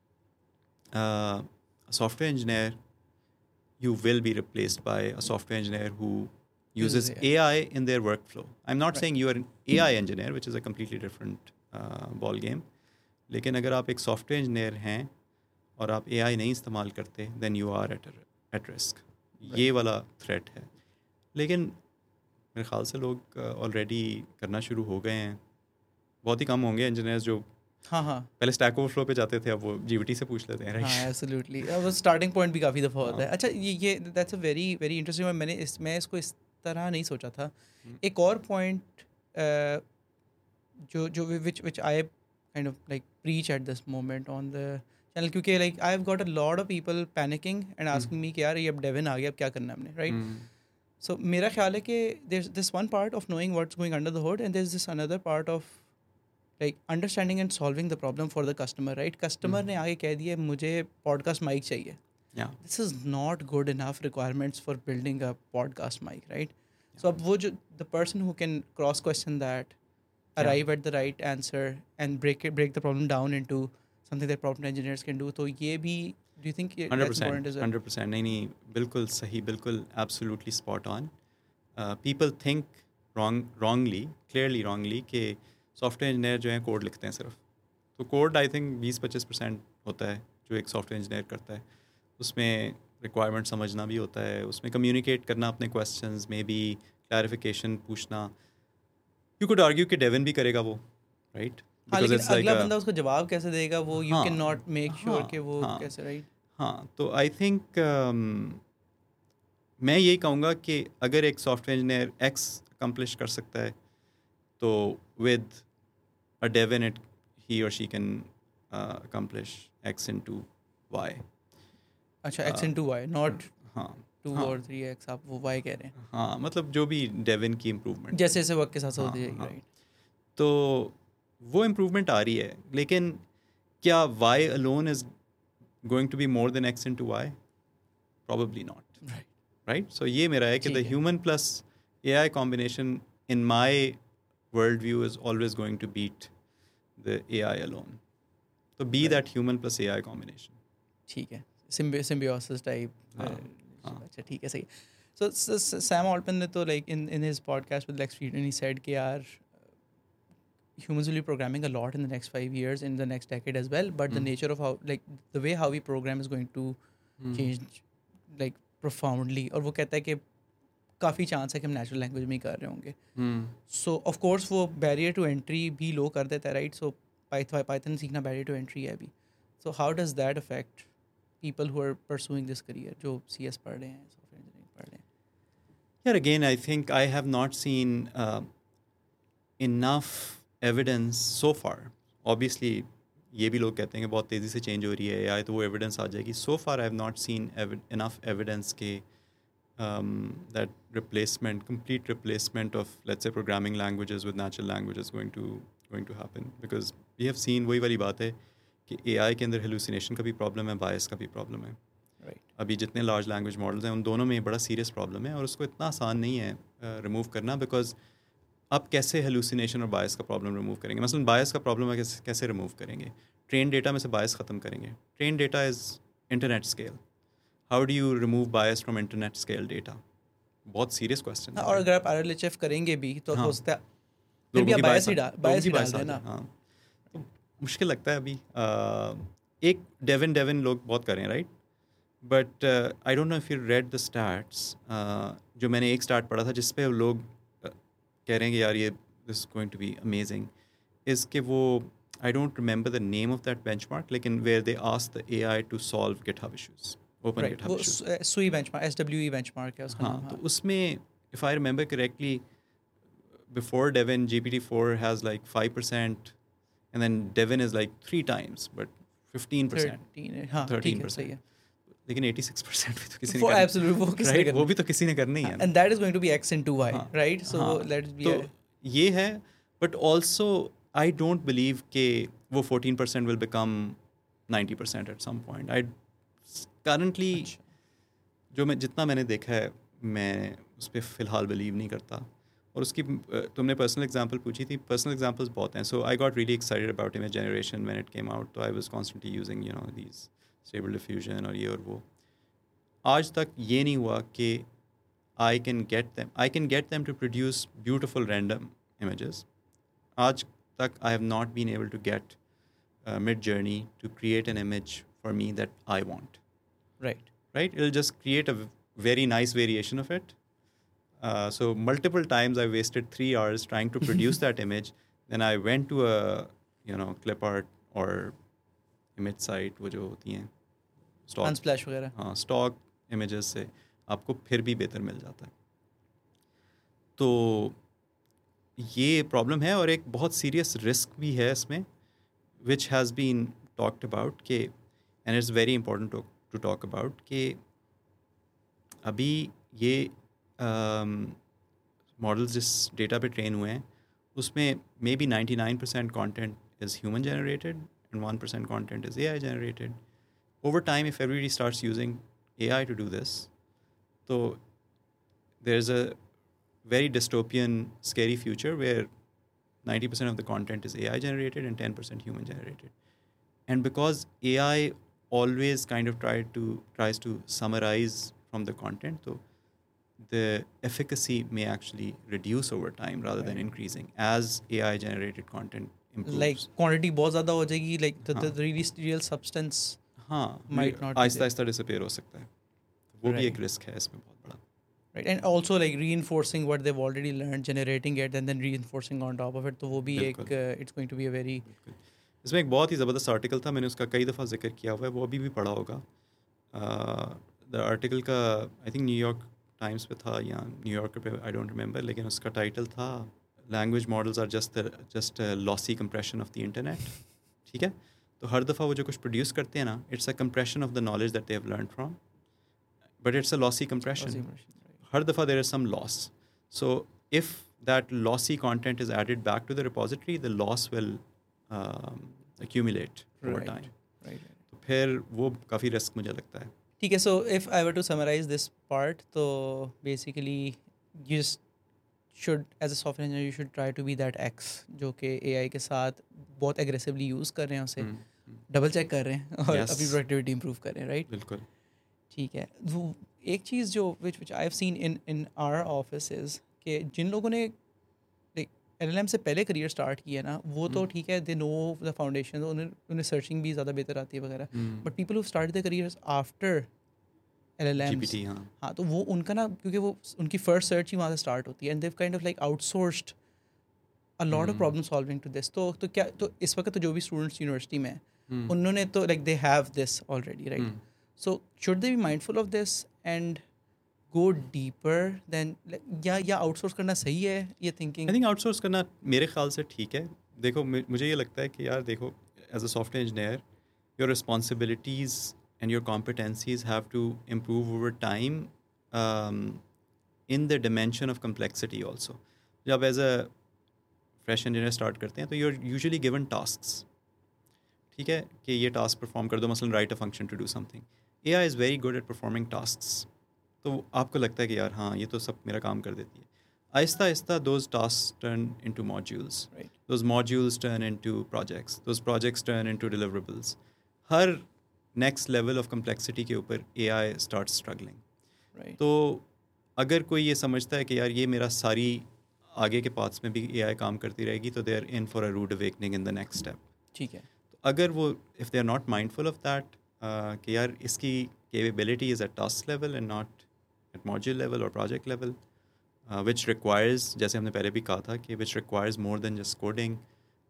a software engineer, you will be replaced by a software engineer who uses AI in their workflow. I'm not saying you are an AI engineer, which is a completely different ball game. लेकिन अगर आप एक software engineer हैं और आप AI नहीं इस्तेमाल करते, then you are at risk. ये वाला थ्रेट है. लेकिन मेरे ख्याल से लोग ऑलरेडी करना शुरू हो गए हैं. बहुत ही कम होंगे इंजीनियर्स जो हाँ पहले स्टैक ओवरफ्लो पे जाते थे, अब वो जीवीटी से पूछ लेते हैं, राइट? हाँ, एब्सोल्युटली. वो स्टार्टिंग पॉइंट भी काफ़ी दफ़ा होता है. अच्छा, ये that's a very very interesting. मैं इसको इस तरह नहीं सोचा था. एक और पॉइंट जो which I kind of like preach at this moment on the channel, क्योंकि like I have got a lot of people panicking and asking me कि यार ये अब डेविन आ गया, अब क्या करना है हमने, राइट? सो मेरा ख्याल है कि there this one part of knowing what's going under the hood and there is this another part of like understanding and solving the problem for the customer, right? Customer ने आगे कह दिया मुझे पॉडकास्ट माइक चाहिए. This is not good enough requirements for building a podcast mic, right? So अब वो जो the person who can cross question that, arrive at the right answer and break the problem down into something that prompt engineers can do. तो ये भी, do you think that's important as well? 100%. नहीं, बिल्कुल सही, बिल्कुल absolutely spot on. People think clearly wrongly कि software engineer जो हैं कोड लिखते हैं सिर्फ. तो कोड आई थिंक 20-25% होता है जो एक सॉफ्टवेयर इंजीनियर करता है. उसमें रिक्वायरमेंट समझना भी होता है, उसमें कम्युनिकेट करना अपने क्वेश्चंस में भी, क्लैरिफिकेशन पूछना. यू कुड आर्ग्यू कि डेविन भी करेगा वो, राइट? हाँ, लेकिन अगला बंदा उसको जवाब कैसे देगा, वो you can not make sure कि वो कैसे, राइट? हाँ, तो आई थिंक मैं यही कहूँगा कि अगर एक सॉफ्टवेयर इंजीनियर एक्स अकम्प्लिश कर सकता है, तो with a Devin, he or she can accomplish X into Y. अच्छा, X into Y, not हाँ 2 और 3x, आप वो Y कह रहे हैं? हाँ, मतलब जो भी Devin की इम्प्रूवमेंट जैसे जैसे वक्त के साथ होती जाएगी, राइट? तो वो इम्प्रूवमेंट आ रही है, लेकिन क्या Y alone is going to be more than X into Y? Probably not. Right? So ये मेरा है कि the human plus AI combination in my worldview is always going to beat the AI alone. So be that human plus AI combination. ठीक है, symbiosis type. अच्छा, ठीक है, सही. So Sam Altman ने तो like in his podcast with Lex Friedman, he said कि यार humans will be programming a lot in the next 5 years, in the next decade as well, but the nature of how, like the way how we program is going to change like profoundly. और वो कहता है कि काफ़ी chance है कि हम natural language में ही कर रहे होंगे. सो ऑफ कोर्स वो बैरियर टू एंट्री भी लो कर देता है, राइट? सो पाइथन सीखना बैरियर टू एंट्री है अभी. So how does that affect people who are pursuing this career, जो CS पढ़ रहे हैं, software engineering पढ़ रहे हैं? Yeah, again, I think I have not seen enough evidence so far. Obviously, ये भी लोग कहते हैं कि बहुत तेज़ी से चेंज हो रही है AI, तो वो एविडेंस आ जाएगी. So far, I have not seen enough evidence के that complete replacement of, let's say, programming languages with natural languages going to happen. Because we have seen, वही वाली बात है कि AI के अंदर hallucination का भी प्रॉब्लम है, बायस का भी प्रॉब्लम है. अभी जितने लार्ज लैंग्वेज मॉडल्स हैं उन दोनों में बड़ा सीरियस प्रॉब्लम है और उसको इतना आसान नहीं है रिमूव करना. बिकॉज आप कैसे हेलुसिनेशन और बायस का प्रॉब्लम रिमूव करेंगे? मसलन बायस का प्रॉब्लम है कैसे रिमूव करेंगे? ट्रेन डेटा में से बायस ख़त्म करेंगे. Train data is internet scale. How do you remove bias from internet scale data? बहुत सीरियस क्वेश्चन है. और अगर आप RLHF करेंगे भी तो हाँ, हो सकता है फिर भी बायस ही डाल देना. हाँ, तो मुश्किल लगता है अभी. एक डेविन लोग बहुत कर रहे हैं, right? But I don't know if you read the stats. जो मैंने एक स्टार्ट पढ़ा था जिस पे लोग कह रहे हैं कि यार ये this going to be amazing, is कि वो I don't remember the name of that benchmark, लेकिन where they ask the AI to solve GitHub issues, open GitHub issues. SWE benchmark, SWE benchmark है उसका नाम. हाँ, तो उसमें if I remember correctly before Devin GPT-4 has like 5% and then Devin is like 3 times, but 15%, 13%. लेकिन 86% भी तो किसी ने करना है, वो भी तो किसी ने करना ही है. And that is going to be X into Y, right? So let's be. तो ये है, but also I don't believe कि वो 14% will become 90% at some point. I currently जितना मैंने देखा है मैं उस पर फ़िलहाल बिलीव नहीं करता. और उसकी तुमने पर्सनल एग्जांपल पूछी थी. पर्सनल एग्जांपल्स बहुत हैं. So I got really excited about image generation when it came out. तो I was constantly using these stable diffusion और ये और वो. आज तक ये नहीं हुआ कि I can get them to produce beautiful random images. आज तक I have not been able to get Midjourney to create an image for me that I want. Right. It will just create a very nice variation of it. So multiple times I wasted 3 hours trying to produce that image. Then I went to a clip art or image site वो जो होती हैं Unsplash वगैरह. हाँ, stock images से आपको फिर भी बेहतर मिल जाता है. तो ये प्रॉब्लम है और एक बहुत सीरियस रिस्क भी है इसमें which has been talked about कि and it's very important to talk about कि अभी ये मॉडल्स जिस डेटा पे ट्रेन हुए हैं उसमें maybe 99% content is human generated and 1% content is AI generated. Over time if everybody starts using AI to do this, तो there is a very dystopian scary future where 90% of the content is AI generated and 10% human generated. And because AI always kind of tries to summarize from the content, so the efficacy may actually reduce over time rather than increasing as AI generated content improves. Like quantity बहुत ज़्यादा हो जाएगी, like the really real substance might not आहिस्ता disappear हो सकता है. वो भी एक रिस्क है इसमें बहुत बड़ा. Right, and also like reinforcing what they've already learned, generating it and then reinforcing on top of it, तो वो भी एक it's going to be a very. इसमें एक बहुत ही ज़बरदस्त आर्टिकल था, मैंने उसका कई दफ़ा जिक्र किया हुआ है, वो अभी भी पढ़ा होगा. द आर्टिकल का आई थिंक न्यूयॉर्क टाइम्स पे था या न्यूयॉर्कर पे, आई डोंट रिमेंबर, लेकिन उसका टाइटल था language models are just lossy compression of the internet. ठीक है, तो हर दफ़ा वो जो कुछ प्रोड्यूस करते हैं ना, it's a compression of the knowledge that they have learned from, but it's a lossy compression. हर दफ़ा there is some loss. So if that lossy content is added back to the repository, the loss will accumulate over time. तो फिर वो काफ़ी risk मुझे लगता है. ठीक है, so if I were to summarize this part, तो basically you should, as a software engineer, you should try to be that X जो कि AI के साथ बहुत aggressively use कर रहे हैं, उसे डबल चेक कर रहे हैं और अपनी प्रोडक्टिविटी improve कर रहे हैं, right? बिल्कुल. ठीक है. वो एक चीज़ जो which I have seen in our offices कि जिन लोगों ने LLM से पहले करियर स्टार्ट किया ना, वो तो ठीक है, दे नो द फाउंडेशन, उन्हें सर्चिंग भी ज़्यादा बेहतर आती है वगैरह. But people who start the careers after LLMs, हाँ, तो वो उनका ना, क्योंकि वो उनकी फर्स्ट सर्च ही वहाँ से स्टार्ट होती है and they kind of like outsourced a lot of problem solving to this. तो क्या, तो इस वक्त तो जो भी स्टूडेंट्स यूनिवर्सिटी में हैं उन्होंने तो like they have this already, right? So should they be mindful of this and go deeper than या outsource करना सही है ये thinking? आई थिंक आउटसोर्स करना मेरे ख्याल से ठीक है. देखो मुझे ये लगता है कि यार देखो as a software engineer your responsibilities and your competencies have to improve over time in the dimension of complexity also. जब as a fresh engineer start करते हैं तो you are usually given tasks, ठीक है, कि ये टास्क परफॉर्म कर दो, मसलन write a function to do something. AI is very good at performing tasks. तो आपको लगता है कि यार हाँ ये तो सब मेरा काम कर देती है. आहिस्ता आहिस्ता those task turn into modules, Right. Those modules turn into projects, those projects turn into deliverables. हर नेक्स्ट लेवल ऑफ कम्प्लेक्सिटी के ऊपर AI स्टार्ट स्ट्रगलिंग. Right. तो अगर कोई ये समझता है कि यार ये मेरा सारी आगे के पाथ्स में भी AI काम करती रहेगी, तो they are in for a rude awakening in the next step. ठीक है. अगर वो if they are not mindful of that कि यार इसकी capability is at task level and not at module level और प्रोजेक्ट लेवल, विच रिक्वायर्स, जैसे हमने पहले भी कहा था कि which requires more than just coding.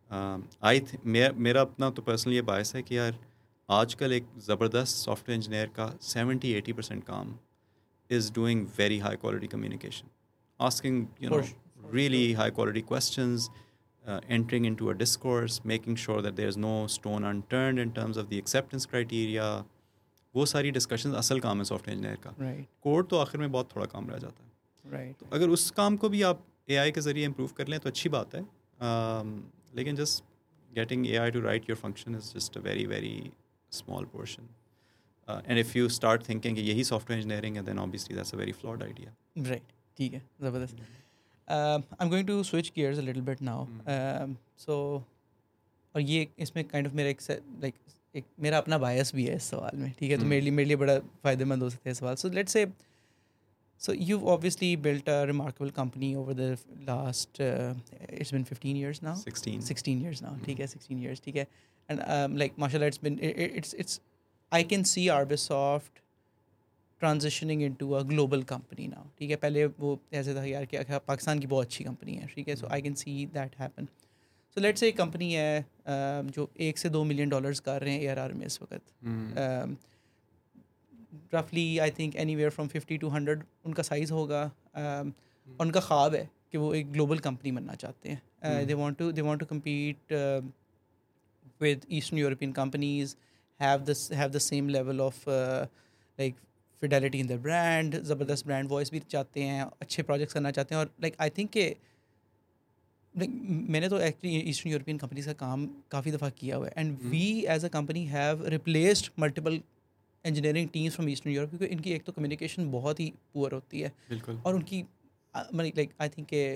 मेरा अपना तो पर्सनली ये बायस है कि यार आजकल एक ज़बरदस्त सॉफ्टवेयर इंजीनियर का 70-80% काम is doing very high quality communication, asking really high quality questions, entering into a discourse, making sure that there's no stone unturned in terms of the acceptance criteria. वो सारी discussions असल काम है software engineer का. Right. Code तो आखिर में बहुत थोड़ा काम रह जाता है. Right. तो अगर उस काम को भी आप AI के ज़रिए इम्प्रूव कर लें तो अच्छी बात है. लेकिन just getting AI to write your function is just a very very small portion. And if you start thinking कि यही software engineering है, then obviously that's a very flawed idea. Right. ठीक है. ज़बरदस्त. I'm going to switch gears a little bit now. So और ये इसमें kind of मेरा एक मेरा अपना bias भी है इस सवाल में, ठीक है. तो मेरे लिए बड़ा फ़ायदेमंद हो सकता है सवाल. So let's say, so you've obviously built a remarkable company over the last it's been 15 years now. 16 years now. ठीक है, 16 years. ठीक है. And like mashallah, it's been it's I can see Arbisoft transitioning into a global company now. ठीक है. पहले वो ऐसे था यार कि पाकिस्तान की बहुत अच्छी कंपनी है, ठीक है. So I can see that happen. So let's say company है जो $1 से $2 million कर रहे हैं ARR में इस वक्त. Roughly I think anywhere from 50 to 100 उनका साइज़ होगा. उनका ख्वाब है कि वो एक ग्लोबल कंपनी बनना चाहते हैं. They want to compete with Eastern European companies, have the same level of like fidelity in their brand, ज़बरदस्त brand voice भी चाहते हैं, अच्छे projects करना चाहते हैं. और like I think कि like मैंने तो actually Eastern European companies का काम काफ़ी दफ़ा किया हुआ है, and we as a company have replaced multiple engineering teams from Eastern Europe क्योंकि इनकी एक तो communication बहुत ही poor होती है. बिल्कुल. और उनकी like I think कि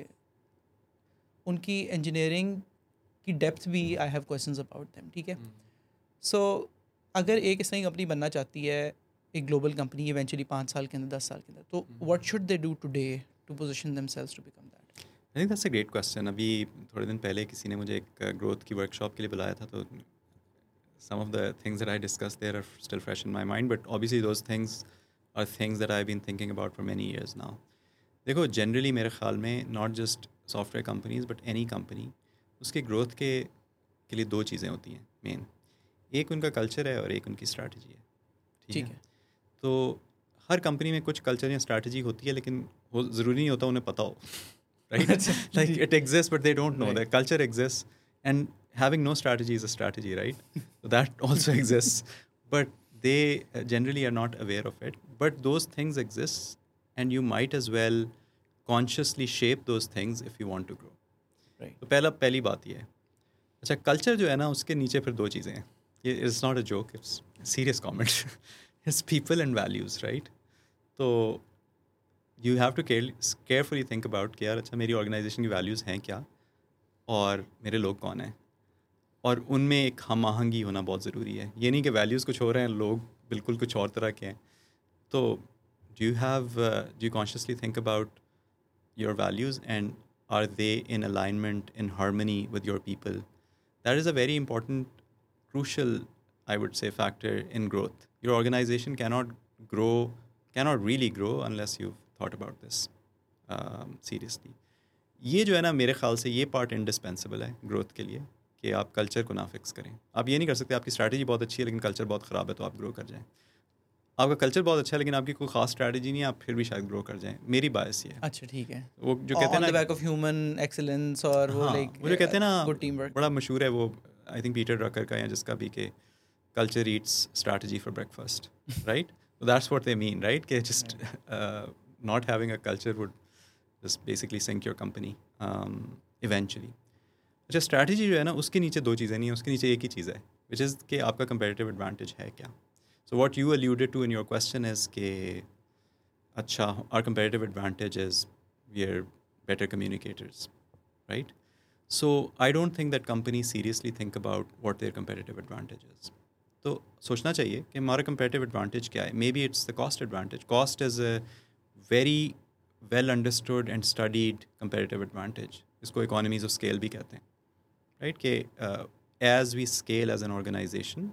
उनकी engineering की डेप्थ भी I have questions about them, ठीक है. सो अगर एक इस तरह की कंपनी बनना चाहती है, एक ग्लोबल कंपनी इवेंचुअली 5 साल के अंदर, 10 साल के अंदर, तो what should they do today to position themselves to become that? I think that's a great question. अभी थोड़े दिन पहले किसी ने मुझे एक ग्रोथ की वर्कशॉप के लिए बुलाया था, तो some of the things that I discussed there are still fresh in my mind, but obviously those things are things that I've been thinking about for many years now. देखो generally मेरे ख्याल में not just software companies but any company, उसके growth के लिए दो चीज़ें होती हैं मेन. एक उनका कल्चर है और एक उनकी स्ट्रैटेजी है, ठीक है. तो हर कंपनी में कुछ कल्चर या स्ट्रैटेजी होती है, लेकिन वो ज़रूरी नहीं होता उन्हें पता हो, right. Like it exist but they don't know that culture exist, and having no strategy is a strategy, right. So that also exists, but they generally are not aware of it. But those things exist, and you might as well consciously shape those things if you want to grow. Right. तो पहली बात ये है. अच्छा, culture जो है ना, उसके नीचे फिर दो चीज़ें हैं. ये it's not a joke, it's serious comment. It's people and values, right. तो you have to carefully think about कि यार अच्छा मेरी ऑर्गेनाइजेशन की वैल्यूज़ हैं क्या, और मेरे लोग कौन हैं, और उनमें एक हम आहंगी होना बहुत ज़रूरी है. ये नहीं कि वैल्यूज़ कुछ हो रहे हैं, लोग बिल्कुल कुछ और तरह के हैं. तो do you consciously think about your values, and are they in alignment, in harmony with your people? That is a very important, crucial, I would say, factor in growth. Your organization cannot really grow unless you've thought about this seriously. ये जो है ना, मेरे ख्याल से ये part indispensable है growth के लिए, कि आप कल्चर को ना फिक्स करें. आप ये नहीं कर सकते आपकी स्ट्रैटेजी बहुत अच्छी है लेकिन कल्चर बहुत ख़राब है तो आप ग्रो कर जाएं. आपका कल्चर बहुत अच्छा है लेकिन आपकी कोई खास स्ट्रैटेजी नहीं है, आप फिर भी शायद ग्रो कर जाएं। मेरी बायस ये है। अच्छा ठीक है, वो जो कहते हैं ऑन द ना, बैक ऑफ ह्यूमन एक्सीलेंस और वो हाँ लाइक वो जो कहते हैं ना, गुड टीम वर्क। बड़ा मशहूर है वो, आई थिंक पीटर ड्रकर का या जिसका भी, के culture eats strategy for breakfast, right? That's what they mean, right? कि just not having a culture would just basically sink your company eventually. अच्छा, स्ट्रैटेजी जो है ना, उसके नीचे दो चीज़ें नहीं है, उसके नीचे एक ही चीज़ है, विच इज़ कि आपका कंपेरेटिव एडवांटेज है क्या। So what you alluded to in your question is के अच्छा, our comparative advantage is we are better communicators, right? So I don't think that companies seriously think about what their competitive advantage is. तो सोचना चाहिए कि हमारा competitive advantage क्या है. Maybe it's the cost advantage. Cost is a very well understood and studied competitive advantage. इसको economies of scale भी कहते हैं, right? कि as we scale as an organization,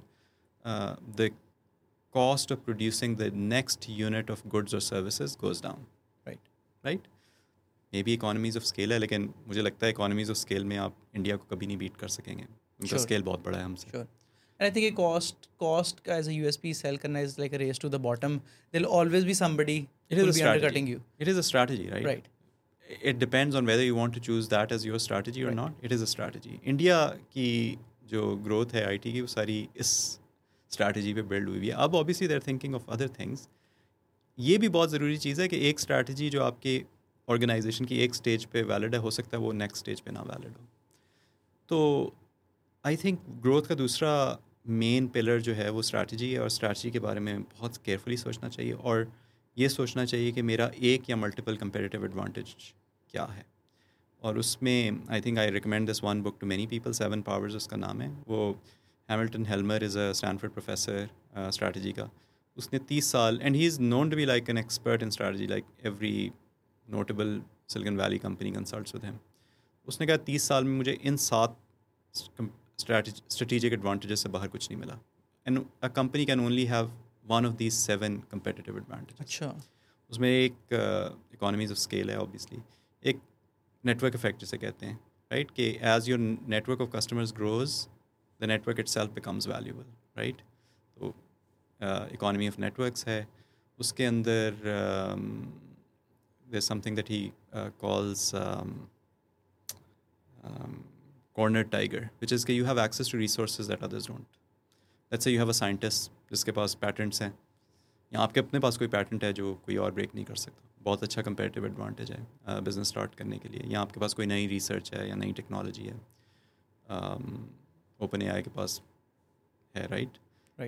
the cost of producing the next unit of goods or services goes down, right? Maybe economies of scale है, लेकिन मुझे लगता है इकोनॉमीज़ ऑफ स्केल में आप इंडिया को कभी नहीं बीट कर सकेंगे, उनका स्केल बहुत बड़ा है हमसे। Sure. And I think a cost as a USP sell करना is like a race to the bottom. There'll always be somebody It who is will a be strategy. undercutting you. It is a strategy, right? Right. It depends on whether you want to choose that as your strategy or Right. not. It is a strategy. India की जो growth है IT की, वो सारी इस strategy पे build हुई है। अब obviously they are thinking of other things. ये भी बहुत ज़रूरी चीज़ है कि एक स्ट्रैटेजी जो आपके ऑर्गेनाइजेशन की एक स्टेज पे वैलिड है, हो सकता है वो नेक्स्ट स्टेज पे ना वैलिड हो। तो आई थिंक ग्रोथ का दूसरा मेन पिलर जो है वो स्ट्रैटेजी है, और स्ट्रैटेजी के बारे में बहुत केयरफुली सोचना चाहिए, और ये सोचना चाहिए कि मेरा एक या मल्टीपल कंपेरेटिव एडवांटेज क्या है। और उसमें I think I recommend this one book to many people, 7 powers उसका नाम है। वो Hamilton Helmer is a Stanford professor strategy का। उसने 30 साल, and he is known to be like an expert in strategy, like every notable Silicon Valley company consults with him. उसने कहा 30 साल में मुझे इन 7 स्ट्रेटेजिक एडवांटेजेस से बाहर कुछ नहीं मिला, and a company can only have one of these 7 competitive advantages. अच्छा। उसमें एक इकोनॉमीज ऑफ स्केल है ऑब्वियसली, एक नेटवर्क इफेक्ट जिसे कहते हैं, राइट? कि as your network of customers grows, the network itself becomes valuable, right? तो इकोनॉमी ऑफ नेटवर्क्स है। उसके अंदर there's something that he calls cornered tiger, which is that you have access to resources that others don't. Let's say you have a scientist जिसके पास patents हैं, या आपके अपने पास कोई patent है जो कोई और break नहीं कर सकता, बहुत अच्छा competitive advantage है business start करने के लिए। या आपके पास कोई नई research है या नई technology है, OpenAI के पास है, right?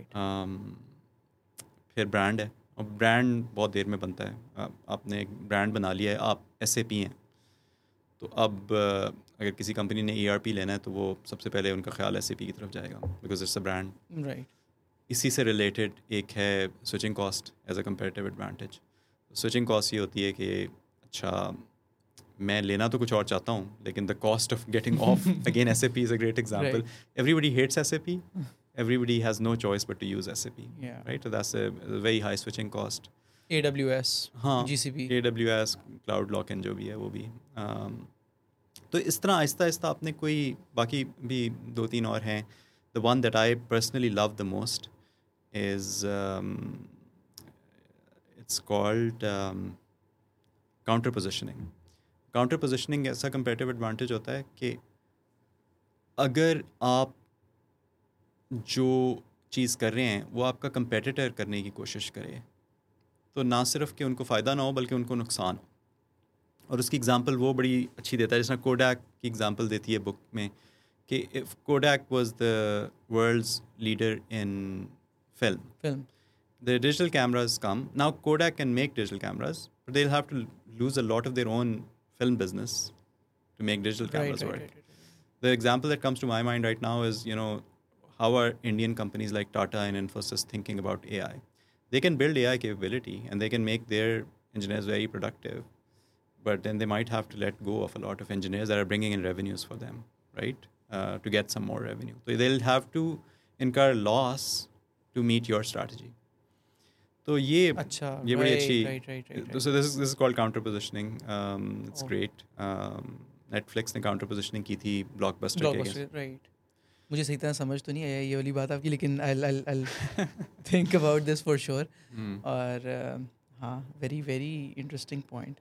फिर brand है, और ब्रांड बहुत देर में बनता है। आपने एक ब्रांड बना लिया है, आप SAP हैं, तो अब अगर किसी कंपनी ने ERP लेना है तो वो सबसे पहले उनका ख्याल SAP की तरफ जाएगा, because it's a brand, right. इसी से रिलेटेड एक है switching cost as a comparative advantage. Switching cost ये होती है कि अच्छा, मैं लेना तो कुछ और चाहता हूँ, लेकिन the cost of getting off, again SAP is a great example. Everybody hates SAP, everybody has no choice but to use SAP, right? So that's a very high switching cost. AWS, हाँ, GCP, AWS, Cloud Lock-in जो भी है वो भी। तो इस तरह आहिस्ता आहिस्ता आपने कोई बाकी भी 2-3 और हैं। The one that I personally love the most is it's called counter positioning. Counter positioning ऐसा कंपेरेटिव एडवांटेज होता है कि अगर आप जो चीज़ कर रहे हैं वो आपका कंपेटिटर करने की कोशिश करे, तो ना सिर्फ कि उनको फ़ायदा ना हो बल्कि उनको नुकसान हो। और उसकी एग्जांपल वो बड़ी अच्छी देता है, जिसने कोडैक की एग्जांपल देती है बुक में, कि if Kodak was the world's leader in film, the digital cameras come. Now Kodak can make digital cameras, but they'll have to lose a lot of their own film business to make digital cameras work. Right. The example that comes to my mind right now is, how are Indian companies like Tata and Infosys thinking about AI? They can build AI capability and they can make their engineers very productive, but then they might have to let go of a lot of engineers that are bringing in revenues for them, right? To get some more revenue. So they'll have to incur loss to meet your strategy. तो ये बड़ी अच्छी, so this is called counter positioning. It's great. Netflix ने counter positioning की थी blockbuster के, right. मुझे सही तरह समझ तो नहीं आया ये वाली बात आपकी, लेकिन I think about this for sure. और हाँ, very very interesting point.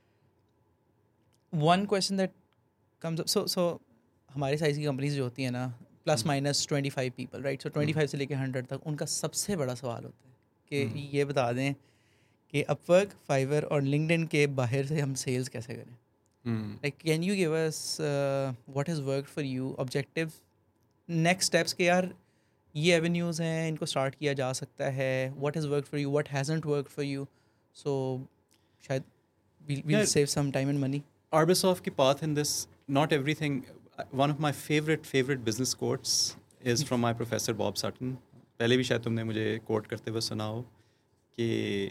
One question that comes up, so हमारे साइज़ की कंपनीज जो होती हैं ना, plus minus 25 people, right? So 25 से लेके 100 तक उनका सबसे बड़ा सवाल होता है कि ये बता दें कि अपवर्क, फाइवर और लिंक्डइन के बाहर से हम सेल्स कैसे करें. Like can you give us what has worked for you, objective, next steps के यार ये एवेन्यूज़ हैं, इनको स्टार्ट किया जा सकता है. What has worked for you, what hasn't worked for you, so शायद we'll save some time and money. Arbisoft की path in this, not everything. One of my favorite business quotes is from my professor Bob Sutton. पहले भी शायद तुमने मुझे quote करते हुए सुना हो कि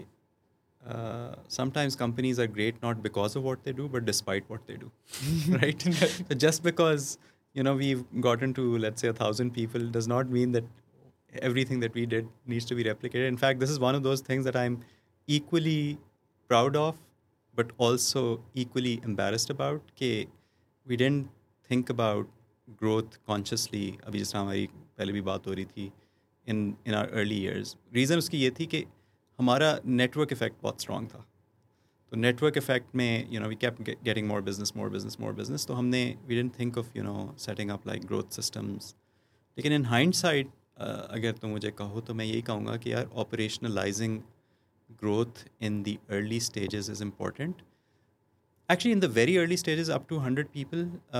sometimes companies are great not because of what they do but despite what they do, right? So just because we've gotten to, let's say, 1,000 people does not mean that everything that we did needs to be replicated. In fact, this is one of those things that I'm equally proud of but also equally embarrassed about, कि we didn't think about growth consciously. अभी जिस तरह हमारी पहले भी बात हो रही थी in our early years. Reason उसकी ये थी कि हमारा network effect बहुत strong था. तो network effect में we kept getting more business. तो हमने we didn't think of setting up like growth systems. लेकिन in hindsight अगर तुम मुझे कहो तो मैं यही कहूँगा कि यार operationalizing growth in the early stages is important. Actually, in the very early stages, up to 100 people,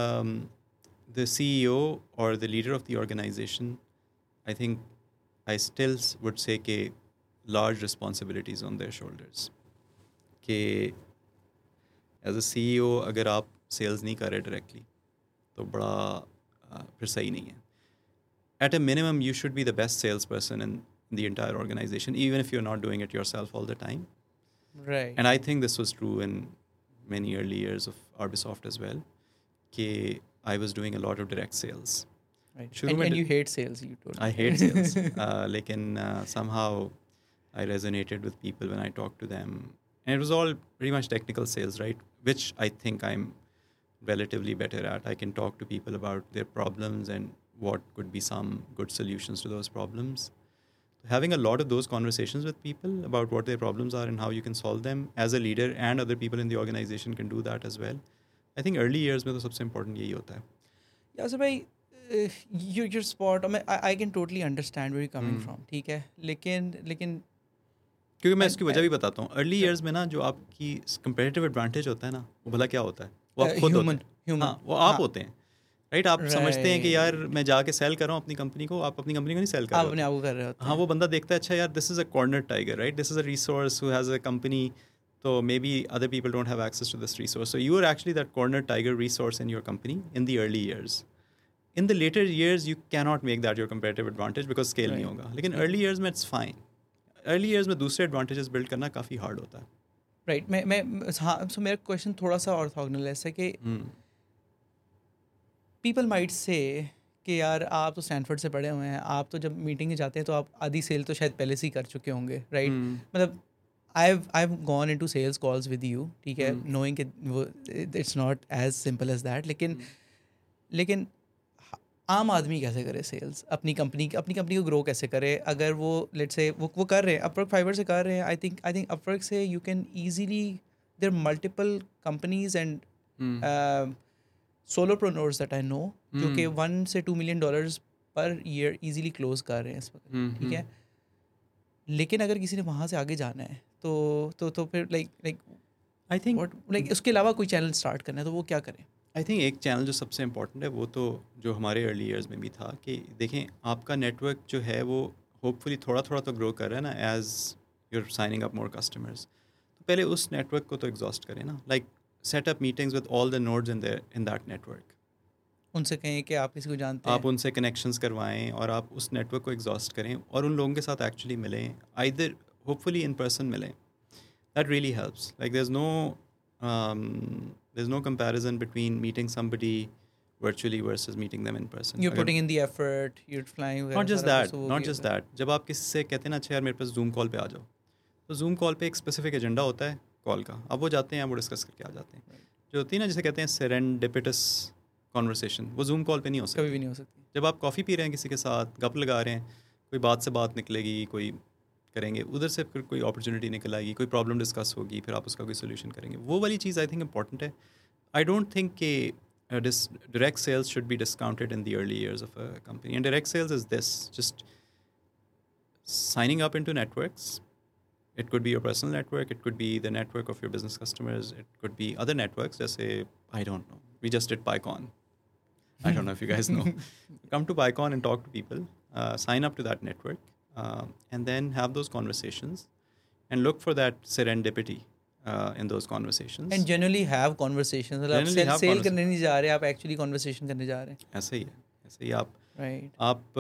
the CEO or the leader of the organization, I think I still would say कि large responsibilities on their shoulders. कि as a CEO अगर आप sales नहीं कर रहे directly तो बड़ा फिर सही नहीं है. At a minimum, you should be the best salesperson in the entire organization, even if you're not doing it yourself all the time. Right. And I think this was true in many early years of Arbisoft as well. कि I was doing a lot of direct sales. Right. And you hate sales, you told me. I hate sales. लेकिन somehow I resonated with people when I talked to them. And it was all pretty much technical sales, right? Which I think I'm relatively better at. I can talk to people about their problems and what could be some good solutions to those problems. Having a lot of those conversations with people about what their problems are and how you can solve them as a leader, and other people in the organization can do that as well. I think early years में तो सबसे important यही होता है. Yeah, so भाई you're spot. I can totally understand where you're coming from. ठीक है, लेकिन क्योंकि मैं इसकी वजह भी बताता हूँ. Early years में ना जो आपकी competitive advantage होता है ना, वो भला क्या होता है? वो आप खुद होते हैं. हाँ, वो आप होते हैं. राइट आप समझते हैं कि यार मैं जाके सेल कर रहा हूँ अपनी कंपनी को, आप अपनी कंपनी को नहीं सेल कर रहे हो, अपने आप को कर रहे हो. हाँ, वो बंदा देखता है अच्छा यार this is a corner tiger, right, this is a resource who has a company, तो maybe other people don't have access to this resource, so you are actually that corner tiger resource in your company in the early years. In the later years you cannot make that your comparative advantage because scale नहीं होगा. लेकिन early years में it's fine. Early years में दूसरे advantages build करना काफ़ी hard होता है. राइट. मैं हाँ, सो मेरा क्वेश्चन थोड़ा सा ऑर्थोगोनल है कि पीपल माइट से कि यार आप तो स्टैनफोर्ड से पढ़े हुए हैं, आप तो जब मीटिंग में जाते हैं तो आप आधी सेल तो शायद पहले से ही कर चुके होंगे, राइट? मतलब I have gone into sales calls with you, ठीक है, knowing it's not as simple as that. लेकिन आम आदमी कैसे करे सेल्स, अपनी कंपनी को ग्रो कैसे करे? अगर वो लेट्स से वो कर रहे हैं, अपवर्क फाइवर से कर रहे हैं, आई थिंक अपवर्क से you can easily, there are multiple companies and solopreneurs that I know जो कि $1 से $2 million per year easily close कर रहे हैं इस वक्त, ठीक है. लेकिन अगर किसी ने वहाँ से आगे जाना है तो फिर लाइक आई थिंक लाइक उसके अलावा कोई चैनल स्टार्ट करना है तो वो क्या करें? आई थिंक एक चैनल जो सबसे इम्पॉर्टेंट है वो तो जो हमारे अर्ली ईयर्स में भी था कि देखें आपका नेटवर्क जो है वो होपफुली थोड़ा थोड़ा तो ग्रो कर रहा है ना as you're signing up more customers. तो पहले उस नेटवर्क को तो एग्जॉस्ट करें ना, like set up meetings with all the nodes in that network. उनसे कहें कि आप किसी को जानते हैं, आप उनसे कनेक्शंस करवाएं और आप उस नेटवर्क को एग्जॉस्ट करें और उन लोगों के साथ एक्चुअली मिलें, आइदर होपफुली इन पर्सन मिलें. That really helps. Like there's no comparison between meeting somebody virtually versus meeting them in person. You're putting in the effort, you're flying. Not just that. जब आप किसी से कहते हैं ना अच्छा यार मेरे पास Zoom कॉल पे आ जाओ, तो Zoom कॉल पे एक स्पेसिफिक एजेंडा होता है कॉल का. अब वो जाते हैं, वो डिस्कस करके आ जाते हैं. जो होती है ना जिसे कहते हैं सेरेंडिपिटस कॉन्वर्सेशन, वो जूम कॉल पे नहीं हो सकती। कभी भी नहीं हो सकती। जब आप कॉफ़ी पी रहे हैं किसी के साथ, गप लगा रहे हैं, कोई बात से बात निकलेगी, कोई करेंगे, उधर से फिर कोई अपॉर्चुनिटी निकल आएगी, कोई प्रॉब्लम डिस्कस होगी, फिर आप उसका कोई सोल्यूशन करेंगे। वो वाली चीज़ आई थिंक इंपॉर्टेंट है। आई डोंट थिंक कि direct sales should be discounted in the early years of a company. And direct sales is this, just signing up into networks. It could be your personal network, it could be the network of your business customers, it could be other networks. Just say, I don't know, we just did PyCon. I don't know if you guys know. Come to PyCon and talk to people, sign up to that network, and then have those conversations and look for that serendipity in those conversations. And generally have conversations. मतलब Generally have sale conversations. करने नहीं जा रहे, आप actually conversation करने जा रहे हैं. ऐसे ही है, ऐसे ही आप राइट.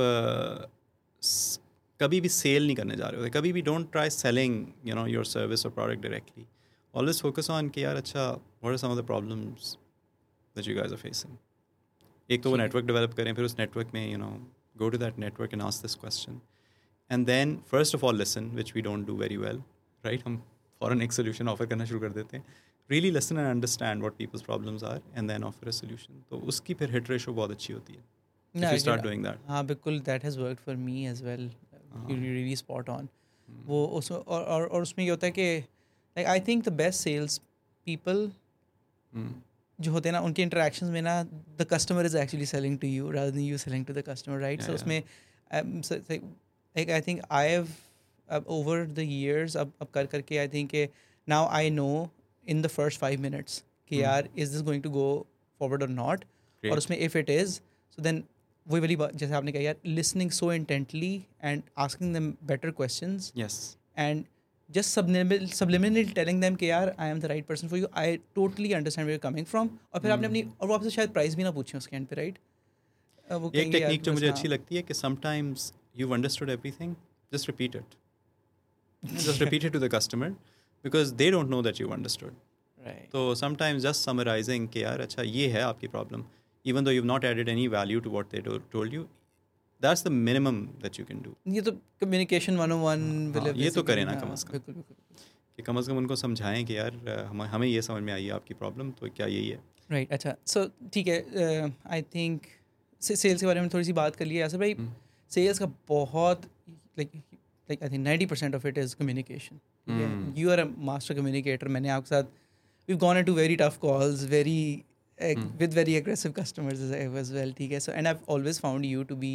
कभी भी सेल नहीं करने जा रहे होते. कभी भी don't try selling your service और product directly. Always focus on कि यार अच्छा what are some of the problems that you guys are facing. एक तो वो नेटवर्क डेवलप करें, फिर उस नेटवर्क में go to that network and ask this question, and then first of all listen, which we don't do very well, right? हम फ़ौरन एक solution offer करना शुरू कर देते हैं. Really listen and understand what people's problems are and then offer a solution. तो उसकी फिर hit ratio बहुत अच्छी होती है if you start doing that. हाँ बिल्कुल, that has worked for me as well. You're really spot on. वो उस और उसमें ये होता है कि like I think the best sales people जो होते हैं ना, उनके इंटरेक्शंस में ना the customer is actually selling to you rather than you selling to the customer, right? So उसमें like I think I have over the years अब कर करके I think now I know in the first 5 minutes कि यार is this going to go forward or not. Great. और उसमें if it is, so then वही वाली बात जैसे आपने कहा यार, listening so intently and asking them better questions. Yes. And just subliminally telling them कि यार I am the right person for you, I totally understand where you're coming from. और फिर आपने अपनी, और वो आपसे शायद प्राइस भी ना पूछें उसके एंड पे, राइट? एक टेक्निक जो मुझे अच्छी लगती है कि sometimes you've understood everything, just repeat it. Just repeat it to the customer because they don't know that you've understood. Right. So sometimes just summarizing कि यार अच्छा ये है आपकी problem, even though you've not added any value to what they told you, that's the minimum that you can do. ये तो communication 101 ये तो करें ना कम से कम. बिल्कुल बिल्कुल. कि कम से कम उनको समझाएं कि यार हमें ये समझ में आई है आपकी प्रॉब्लम, तो क्या यही है. राइट. अच्छा, सो ठीक है. आई थिंक सेल्स के बारे में थोड़ी सी बात कर लिए यासर भाई. सेल्स का बहुत like I think 90% of it is communication. You are a master communicator. मैंने आपके साथ we've gone into very tough calls, with very aggressive customers as well. ठीक है. So and I've always found you to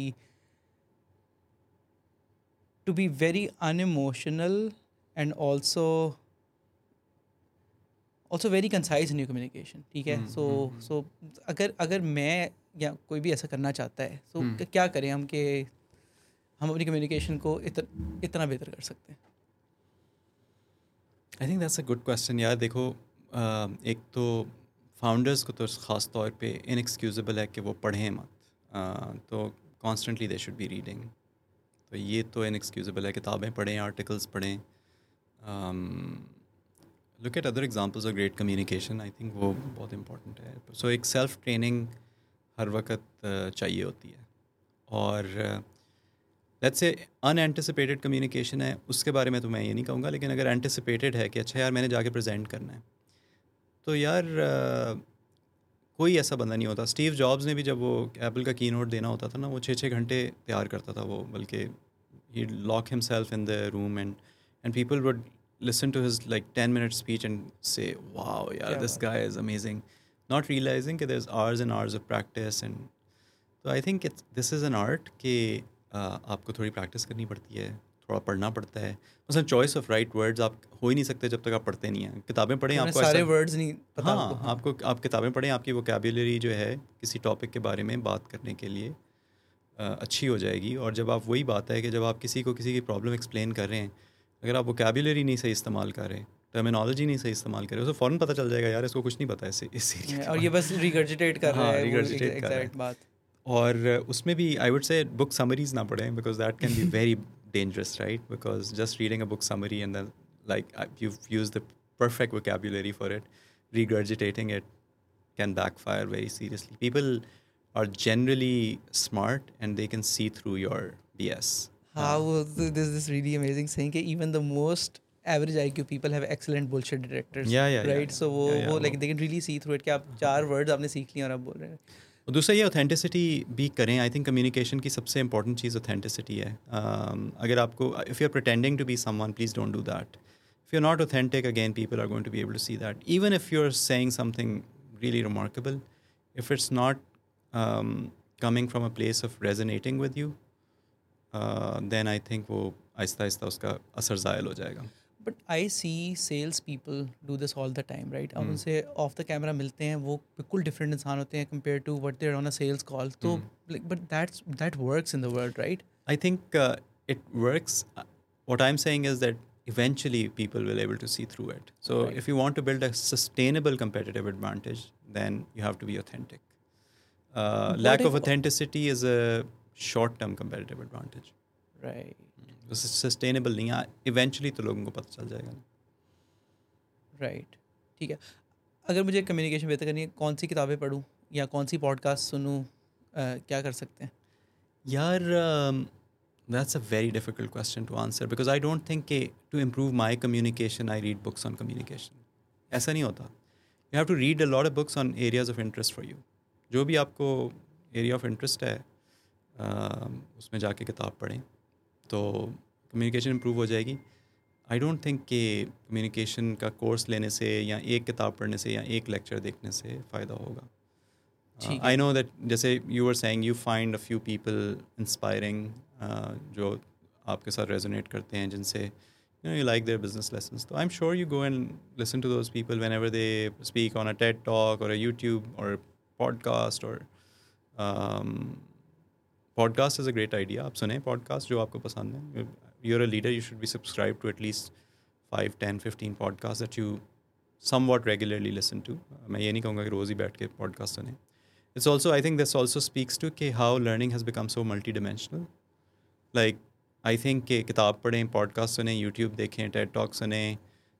be very unemotional and also very concise in your communication. ठीक है. So अगर मैं या कोई भी ऐसा करना चाहता है, so क्या करें हम कि हम अपनी कम्युनिकेशन को इतना बेहतर कर सकते हैं? I think that's a good question यार. देखो एक तो फाउंडर्स को तो ख़ास तौर पे इनएक्सक्यूजेबल है कि वो पढ़ें मत. तो constantly they should be reading. तो ये तो इनएक्सक्यूजेबल है. किताबें पढ़ें, आर्टिकल्स पढ़ें. Look at other examples of great communication. I think वो बहुत इंपॉर्टेंट है. सो एक सेल्फ ट्रेनिंग हर वक्त चाहिए होती है. और लेट्स से अनएंटिसिपेटेड कम्युनिकेशन है, उसके बारे में तो मैं ये नहीं कहूँगा. लेकिन अगर एंटिसिपेटेड है कि अच्छा यार मैंने जाके प्रेजेंट करना है, तो यार कोई ऐसा बंदा नहीं होता. स्टीव जॉब्स ने भी जब वो एप्पल का कीनोट देना होता था ना, वो 6-6 घंटे तैयार करता था वो. बल्कि he lock himself in the room and people would listen to his like 10-minute speech and say wow यार this guy is amazing, not realizing कि there is hours and hours of practice. And तो I think this is an art कि आपको थोड़ी practice करनी पड़ती है, थोड़ा पढ़ना पड़ता है. मतलब चॉइस ऑफ राइट वर्ड्स आप हो ही नहीं सकते जब तक आप पढ़ते नहीं हैं. किताबें पढ़ें, आपको सारे वर्ड्स नहीं पता. हाँ, आप किताबें पढ़ें, आपकी वोकैबुलरी जो है किसी टॉपिक के बारे में बात करने के लिए अच्छी हो जाएगी. और जब आप, वही बात है कि जब आप किसी की प्रॉब्लम एक्सप्लेन कर रहे हैं, अगर आप वोकैबुलरी नहीं सही इस्तेमाल कर रहे, टर्मिनोलॉजी नहीं सही इस्तेमाल कर रहे, तो फ़ौरन पता चल जाएगा यार इसको कुछ नहीं पता है इस एरिया. और ये बस रिगर्जिटेट कर रहा है एग्जैक्ट बात. और उसमें भी I would say book summaries ना पढ़ें because that can be very dangerous, right? Because just reading a book summary and then like you've used the perfect vocabulary for it, regurgitating it can backfire very seriously. People are generally smart and they can see through your BS. There's this really amazing saying that even the most average IQ people have excellent bullshit detectors. Yeah, right? So वो like they can really see through it कि आप 4 words आपने सीख लिए और आप बोल रहे हैं. और दूसरा ये ऑथेंटिसिटी भी करें. आई थिंक कम्युनिकेशन की सबसे इंपॉर्टेंट चीज़ ऑथेंटिसिटी है. अगर आपको if you are pretending to be someone, please don't do that. If you are not authentic, again people are going to be able to see that. Even if you are saying something really remarkable, if it's not coming from a place of resonating with you, then I think वो आहिस्ता आहिस्ता उसका असर ज़ायल हो जाएगा. But I see sales people do this all the time, right? अब उनसे ऑफ द कैमरा मिलते हैं, वो बिल्कुल डिफरेंट इंसान होते हैं compare to what they are on a sales call. तो but that works in the world, right? I think it works. What I'm saying is that eventually people will able to see through it. So Right. if you want to build a sustainable competitive advantage, then you have to be authentic. What Lack of if- authenticity is a short-term competitive advantage. राइट, sustainable नहीं है. Eventually तो लोगों को पता चल जाएगा. Right. ठीक है. अगर मुझे कम्युनिकेशन बेहतर करनी है, कौन सी किताबें पढूं या कौन सी पॉडकास्ट सुनूं, क्या कर सकते हैं? यार, that's a very difficult question to answer because I don't think कि to improve my communication I read books on communication. ऐसा नहीं होता. You have to read a lot of books on areas of interest for you. जो भी आपको area of interest है, उसमें जाके किताब पढ़ें तो communication improve हो जाएगी. I don't think कि communication का course लेने से या एक किताब पढ़ने से या एक lecture देखने से फ़ायदा होगा. ठीक I है. know that जैसे you were saying you find a few people inspiring जो आपके साथ resonate करते हैं, जिनसे you like their business lessons. So I'm sure you go and listen to those people whenever they speak on a TED Talk or a YouTube or a podcast or podcast is a great idea. आप सुने podcast जो आपको पसंद है. You're a leader, you should be subscribed to at least 5, 10, 15 podcasts that you somewhat regularly listen to. मैं ये नहीं कहूँगा कि रोज़ ही बैठ के podcast सुने. It's also, I think this also speaks to कि how learning has become so multidimensional. Like, I think कि किताब पढ़ें, podcast सुनें, YouTube देखें, TED Talk सुनें,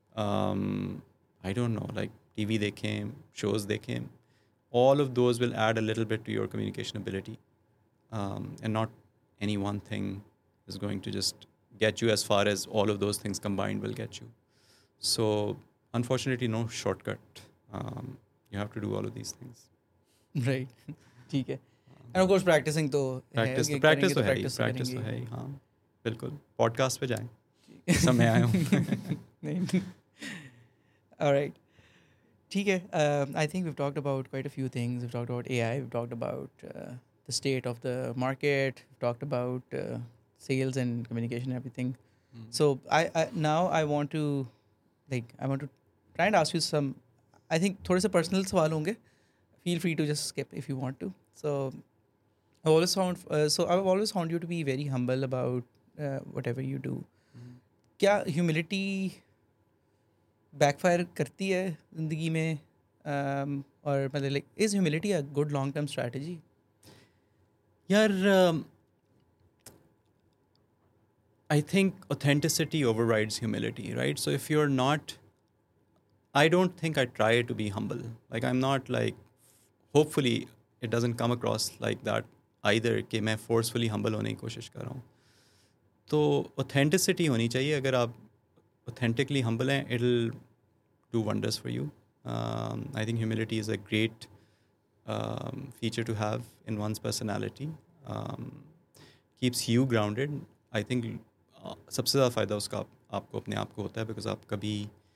I don't know, like TV देखें, shows देखें. All of those will add a little bit to your communication ability. And not any one thing is going to just get you as far as all of those things combined will get you. So, unfortunately, no shortcut. You have to do all of these things. राइट. ठीक है. And of course practicing तो practice है, तो practice तो है ही, practice practice तो करेंगे. है ही. हाँ, बिल्कुल. पॉडकास्ट पे जाएं. समय आया हूँ. नहीं. ऑलराइट. ठीक है. I think we've talked about quite a few things. We've talked about AI, we've talked about the state of the market, we've talked about sales and communication and everything. So I now I want to try and ask you some, I think थोड़े से personal सवाल होंगे. Feel free to just skip if you want to. So I've always found you to be very humble about whatever you do. क्या humility backfire करती है ज़िंदगी में, और मतलब like is humility a good long term strategy? यार, I think authenticity overrides humility, right? So if you're not, I don't think I try to be humble. Like I'm not like, hopefully it doesn't come across like that either कि मैं forcefully humble होने की कोशिश कर रहा हूँ. तो authenticity होनी चाहिए. अगर आप authentically humble हैं, it'll do wonders for you. I think humility is a great feature to have in one's personality. Keeps you grounded. I think सबसे ज़्यादा फ़ायदा उसका आपको अपने आप को होता है because आप कभी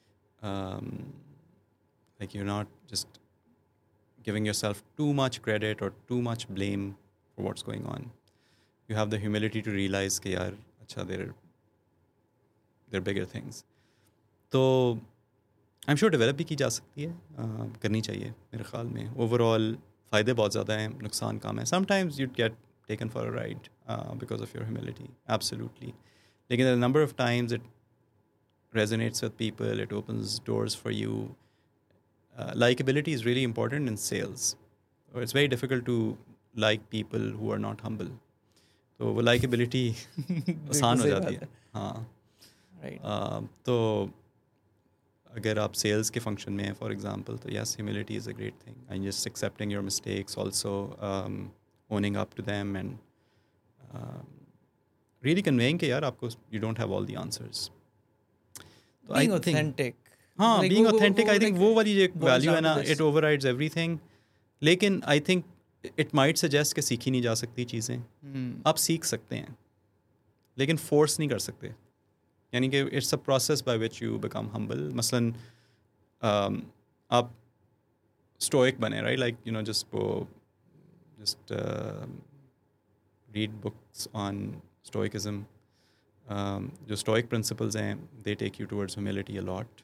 like you're not just giving yourself too much credit or too much blame for what's going on. You have the humility to realize कि यार अच्छा there are bigger things. तो I'm sure develop भी की जा सकती है, करनी चाहिए मेरे ख्याल में. Overall फ़ायदे बहुत ज़्यादा हैं, नुकसान कम है. Sometimes you'd get taken for a ride because of your humility, absolutely. लेकिन a number of times it resonates with people, it opens doors for you. Likability is really important in sales. It's very difficult to like people who are not humble. तो वो likability आसान हो जाती है. हाँ. Right. तो अगर आप sales के function में हैं, for example, तो yes, humility is a great thing. And just accepting your mistakes, also owning up to them and really conveying कि यार आपको you don't have all the answers. तो Being I think, authentic. हाँ, Like being वो authentic, I think like वो वाली जो boils value है down to ना, this. it overrides everything. लेकिन I think it might suggest कि सीखी नहीं जा सकती चीज़ें, आप सीख सकते हैं लेकिन फोर्स नहीं कर सकते. यानी कि it's a process by which you become humble. मसलन आप स्टोइक बने, right, like you know just read books on stoicism. जो stoic principles हैं, they take you towards humility a lot.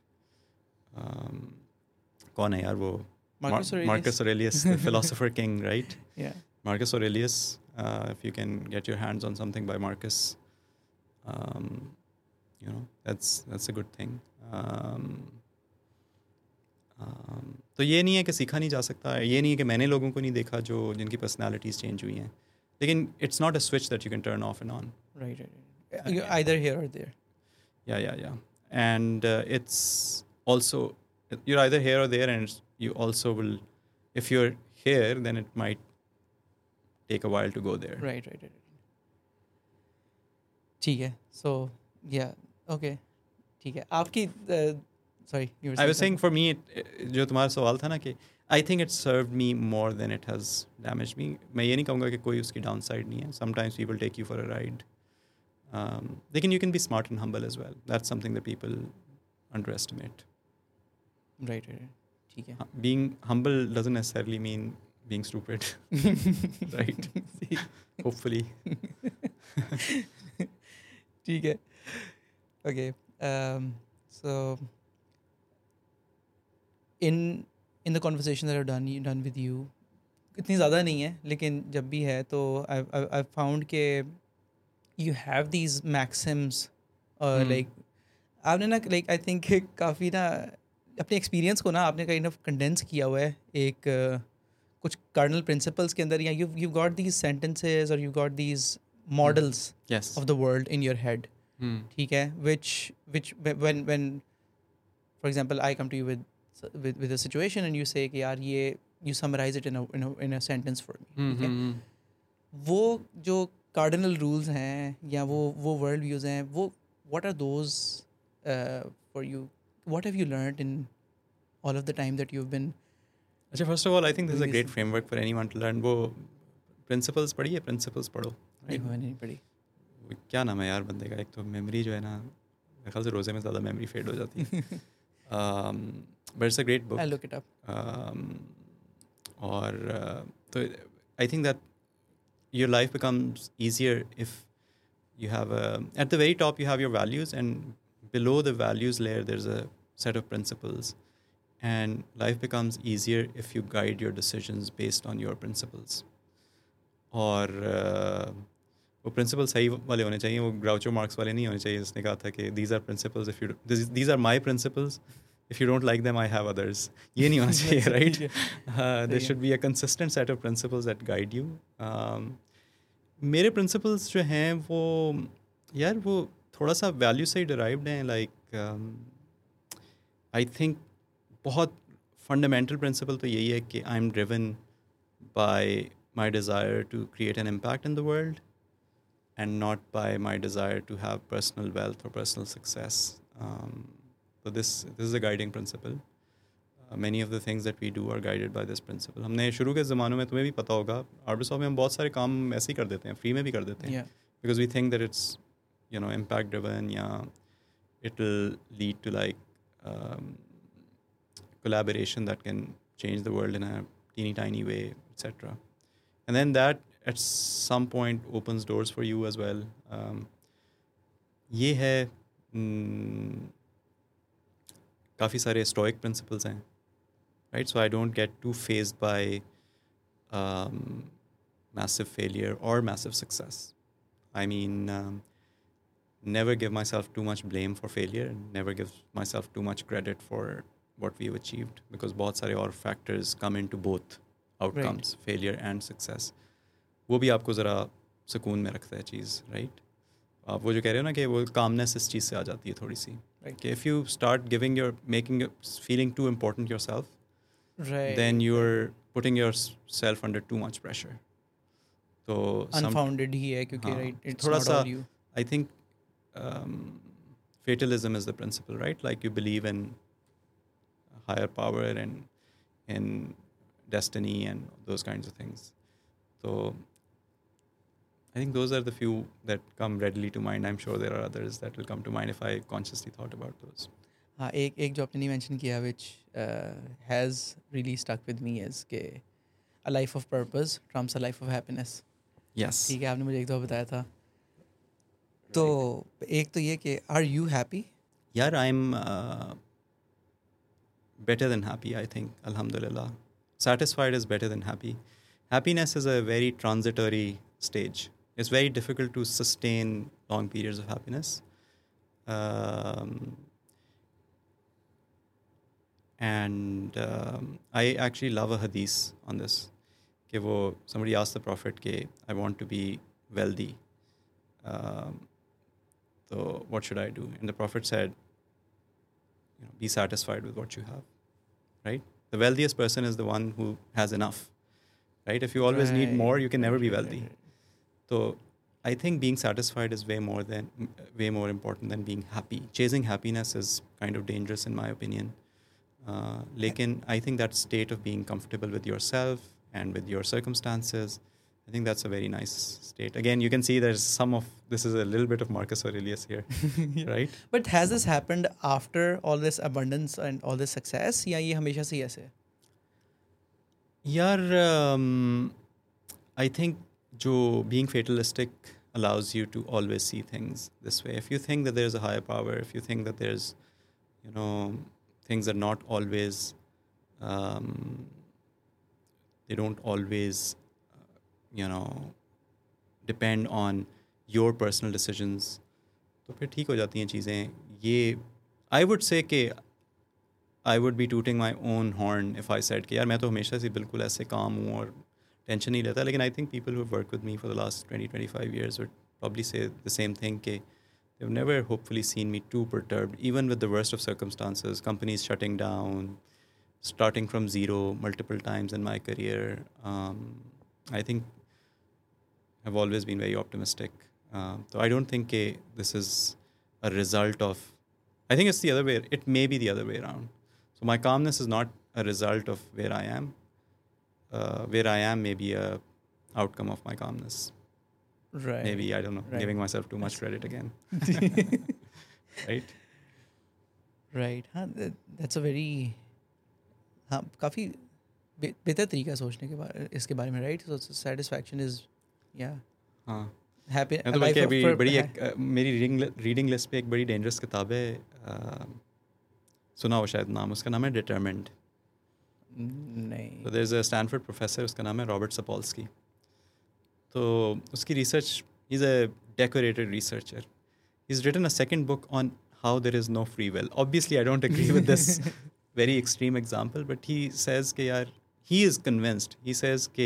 कौन है यार वो? Marcus Aurelius, the philosopher king, right? Yeah. Marcus Aurelius, if you can get your hands on something by Marcus, you know, that's a good thing. तो ये नहीं है कि सीखा नहीं जा सकता, ये नहीं है कि मैंने लोगों को नहीं देखा जो जिनकी पर्सनालिटीज़ चेंज हुई हैं, लेकिन it's not a switch that you can turn off and on. Right. You're either here or there. Yeah. And it's also, you're either here or there, and you also will, if you're here, then it might take a while to go there. Right. ठीक है. So yeah, okay. ठीक है. आपकी sorry, you were I was saying something. for me, जो तुम्हारा सवाल था ना कि I think it served me more than it has damaged me. मैं ये नहीं कहूँगा कि कोई उसकी downside नहीं है. Sometimes people take you for a ride. Lekin you can be smart and humble as well. That's something that people underestimate. Right. ठीक है. Being humble doesn't necessarily mean being stupid. Right? Hopefully. ठीक है. Okay. So in the conversation that I've done with you, इतनी ज़्यादा नहीं है, लेकिन जब भी है तो I've found कि you have these maxims, like आपने ना, like I think काफ़ी ना अपने एक्सपीरियंस को ना आपने kind of condense किया हुआ है एक कुछ cardinal principles के अंदर, या you've got these sentences or you've got these models Yes. of the world in your head. ठीक है, which when for example I come to you with a situation and you say कि यार ये, you summarize it in a sentence for me. ठीक है, वो जो cardinal rules हैं या वो world views हैं, वो what are those for you? What have you learned in all of the time that you've been? अच्छा, first of all, I think this is a great framework for anyone to learn. वो principles पढ़िए, principles पढ़ो. नहीं पढ़ी. क्या नाम है यार बंदे का? एक तो मेमोरी जो है ना, मेरे ख्याल से रोज़े में ज़्यादा मेमोरी फेड हो जाती है. But it's a great book. I'll look it up. और तो I think that your life becomes easier if you have at the very top you have your values, and below the values layer there's a set of principles, and life becomes easier if you guide your decisions based on your principles. और वो principal सही वाले होने चाहिए, वो ग्राउचो marks वाले नहीं होने चाहिए जिसने कहा था कि these are principles, if you these are my principles, if you don't like them I have others. ये नहीं होना चाहिए, right? There should be a consistent set of principles that guide you. मेरे principles जो हैं वो यार वो थोड़ा सा वैल्यू से ही derived हैं. like I think बहुत fundamental principle तो यही है कि I'm driven by my desire to create an impact in the world, and not by my desire to have personal wealth or personal success. So this is a guiding principle. Many of the things that we do are guided by this principle. हमने शुरू के ज़मानों में, तुम्हें भी पता होगा, आर्बिसॉफ्ट में हम बहुत सारे काम ऐसे ही कर देते हैं, फ्री में भी कर देते हैं, because we think that it's, you know, impact driven, या it will lead to like collaboration that can change the world in a teeny tiny way, etc. And then that at some point opens doors for you as well. ये है काफ़ी सारे stoic principles हैं, right? So I don't get too fazed by massive failure or massive success. I mean, never give myself too much blame for failure, never give myself too much credit for what we've achieved, because बहुत सारे और factors come into both outcomes, right. Failure and success. वो भी आपको ज़रा सुकून में रखता है चीज़, राइट? आप वो जो कह रहे हो ना कि वो कामनेस इस चीज़ से आ जाती है थोड़ी सी, कि if you start giving your making feeling too important yourself, then you're putting yourself under too much pressure. तो unfounded ही है क्योंकि right, it's थोड़ा not सा, all you. I think fatalism is the principle, right? Like you believe in higher power and in destiny and those kinds of things. तो I think those are the few that come readily to mind. I'm sure there are others that will come to mind if I consciously thought about those. हाँ, एक जो आपने नहीं mention किया which has really stuck with me is कि a life of purpose trumps a life of happiness. Yes. ठीक है, आपने मुझे एक दो बताया था. तो एक तो ये कि are you happy? Yeah, I'm better than happy, I think. Alhamdulillah. Satisfied is better than happy. Happiness is a very transitory stage. It's very difficult to sustain long periods of happiness. And I actually love a hadith on this. Somebody asked the Prophet, I want to be wealthy. So what should I do? And the Prophet said, be satisfied with what you have, right? The wealthiest person is the one who has enough, right? If you always need more, you can never be wealthy. So I think being satisfied is way more important than being happy. Chasing happiness is kind of dangerous in my opinion. Lekin I think that state of being comfortable with yourself and with your circumstances, I think that's a very nice state. Again, you can see there's this is a little bit of Marcus Aurelius here, yeah. Right? But has this happened after all this abundance and all this success? या ये हमेशा से ही ऐसे? यार, I think being fatalistic allows you to always see things this way. If you think that there's a higher power, if you think that there's, things are not always, they don't always, depend on your personal decisions, तो फिर ठीक हो जाती हैं चीज़ें. ये I would say कि I would be tooting my own horn if I said कि यार मैं तो हमेशा से बिल्कुल ऐसे काम हूँ और टेंशन नहीं लेता. लेकिन I think people who have worked with me for the last 20-25 years would probably say the same thing कि they've never hopefully seen me too perturbed, even with the worst of circumstances, companies shutting down, starting from zero multiple times in my career. I think I've always been very optimistic. So I don't think this is a result of, I think it's the other way, it may be the other way around. So my calmness is not a result of where I am. Where I am may be a outcome of my calmness. Right. Maybe, I don't know, giving myself too much credit again. Right? Right. हाँ, that's a very, हाँ, काफ़ी बेहतर तरीका सोचने के बारे इसके बारे में, right? So satisfaction is, yeah. हाँ. Happy. मैं तो बल्कि अभी बड़ी मेरी रीडिंग लिस्ट पे एक बड़ी डेंजरस किताब है, सुना हो शायद नाम, उसका नाम है डिटरमिन्ड. नहीं. तो there is a Stanford professor, उसका नाम है रॉबर्ट सपोल्स्की. तो उसकी research, he is a decorated researcher. He is written a second book on how there is no free will. Obviously I don't agree with this very extreme example, but he says कि यार, he is convinced, he says कि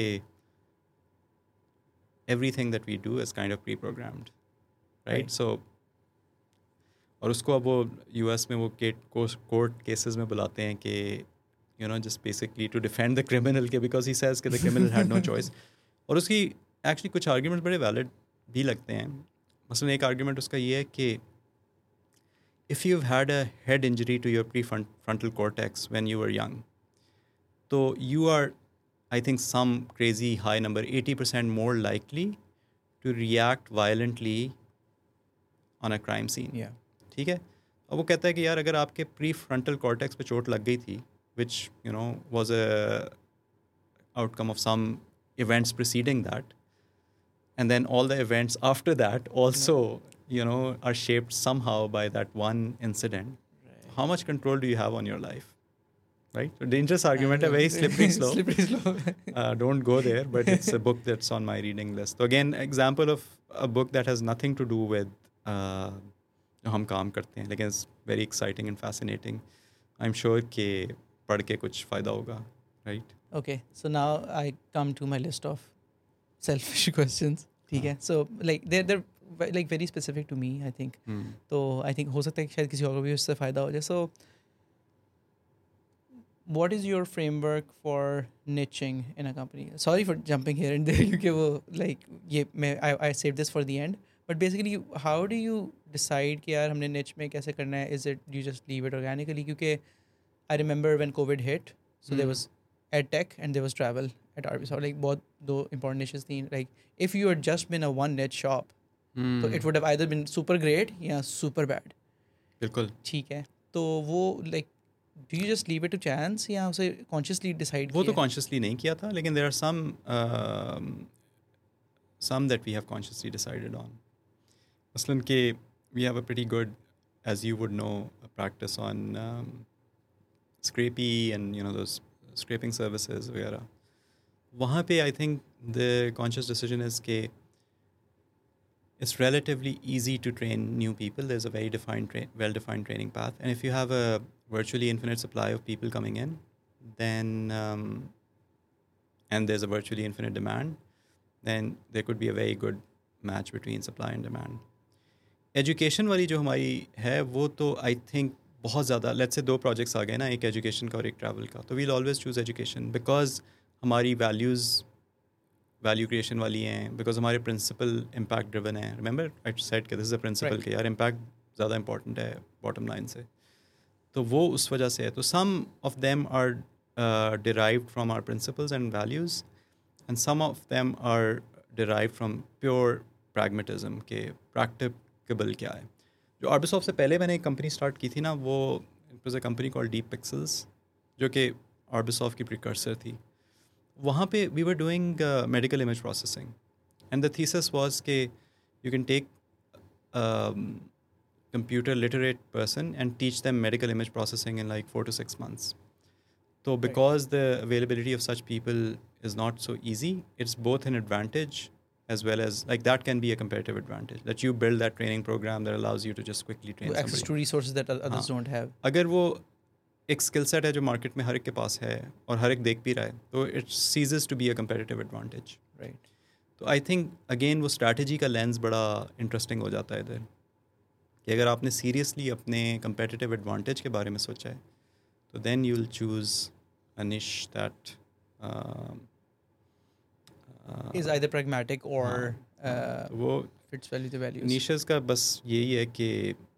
everything that we do is kind of pre-programmed, right? So और उसको अब वो US में वो court cases में बुलाते हैं कि just basically to defend the criminal के, because he says कि the criminal had no choice. और उसकी actually कुछ arguments बड़े valid भी लगते हैं. मसलन एक argument उसका ये है कि if you've had a head injury to your prefrontal cortex when you were young, so you are, I think, some crazy high number, 80% more likely to react violently on a crime scene. Yeah. ठीक है. अब वो कहता है कि यार अगर आपके prefrontal cortex पे चोट लग गई थी, which was a outcome of some events preceding that, and then all the events after that also are shaped somehow by that one incident. Right. How much control do you have on your life? Right? So dangerous argument, a very slippery slope. Slippery slope. Don't go there, but it's a book that's on my reading list. So again, example of a book that has nothing to do with हम काम करते हैं, लेकिन it's very exciting and fascinating. I'm sure कि पढ़ के कुछ फ़ायदा होगा, right? Okay, so now I come to my list of selfish questions. ठीक है. So like they're like very specific to me, I think. तो I think हो सकता है कि शायद किसी और को भी उससे फ़ायदा हो जाए. So what is your framework for niching in a company? Sorry for jumping here and there, क्योंकि वो like I saved this for the end. But basically, how do you decide कि यार हमने niche में कैसे करना है? Is it you just leave it organically? क्योंकि I remember when COVID hit, so there was EdTech and there was travel, at Arby's, like बहुत दो important niches थी. Like if you had just been a one niche shop, तो it would have either been super great या super bad. बिल्कुल. ठीक है. तो वो like do you just leave it to chance या उसे consciously decide वो तो किया? consciously नहीं किया था, लेकिन there are some that we have consciously decided on. मसलन कि we have a pretty good, as you would know, practice on Scrapy and those scraping services वगैरह. वहाँ पे I think the conscious decision is कि it's relatively easy to train new people. There's a very well-defined training path. And if you have a virtually infinite supply of people coming in, then and there's a virtually infinite demand, then there could be a very good match between supply and demand. Education वाली जो हमारी है वो तो I think बहुत ज़्यादा, let's say 2 projects आ गए ना, एक education का और एक travel का, तो we'll always choose education because हमारी value creation वाली हैं, because हमारे principle impact driven है. Remember I said कि this is a principle कि यार impact ज़्यादा important है bottom line से, तो वो उस वजह से है. तो some of them are derived from our principles and values, and some of them are derived from pure pragmatism के practicable क्या है. जो Arbisoft से पहले मैंने एक कंपनी स्टार्ट की थी ना, वो it was a company called Deep Pixels, जो कि Arbisoft की precursor थी. वहाँ पे we were doing medical image processing, and the thesis was कि you can take computer literate person and teach them medical image processing in like 4 to 6 months. So because the availability of such people is not so easy, it's both an advantage as well as like that can be a competitive advantage, that you build that training program that allows you to just quickly train somebody. Access to resources that others don't have. अगर वो एक skill set है जो market में हर एक के पास है और हर एक देख भी रहा है, तो it ceases to be a competitive advantage. Right. तो आई थिंक अगेन वो स्ट्रैटेजी का लेंस बड़ा इंटरेस्टिंग हो जाता है इधर, कि अगर आपने सीरियसली अपने कंपेटिटिव एडवांटेज के बारे में सोचा है, तो then you will choose a niche that is either pragmatic or वो fits value to values. Niches का बस यही है कि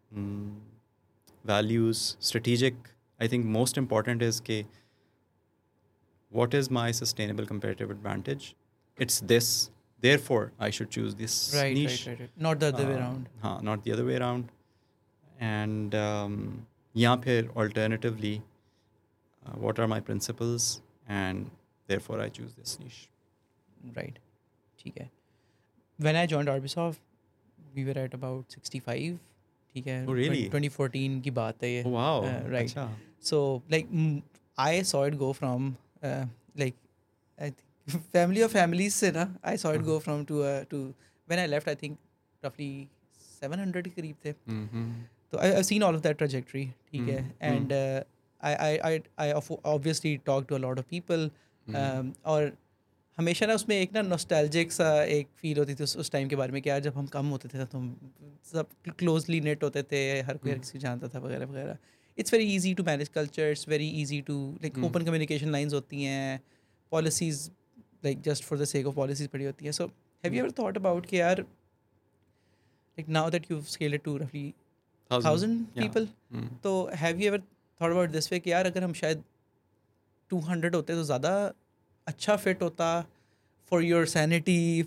values, strategic, I think most important is कि what is my sustainable competitive advantage? It's this, therefore I should choose this niche. Right. Not the other way around. हाँ, not the other way around. And या फिर alternatively, what are my principles, and therefore I choose this niche. Right. ठीक है. When I joined Arbisoft, we were at about 65. ठीक है. Oh really? 2014 की बात है ये. Oh wow. Right. अच्छा. So like I saw it go from like I think family of families से ना, I saw it go from to when I left I think roughly 700 के करीब थे. So I've seen all of that trajectory. ठीक है. And I obviously talked to a lot of people. और हमेशा ना उसमें एक ना नॉस्टैल्जिक सा एक फील होती थी उस टाइम के बारे में कि यार जब हम कम होते थे तो हम सब क्लोजली नेट होते थे, हर कोई हर किसी जानता था वगैरह वगैरह. It's very easy to manage culture, it's very easy to like open communication lines होती हैं, policies like just for the sake of policies पड़ी होती हैं. So have you ever thought about कि यार like now that you scaled it to रफली 1000 people, तो have you ever thought about this way कि यार अगर हम शायद 200 होते तो ज़्यादा अच्छा फिट होता for your sanity,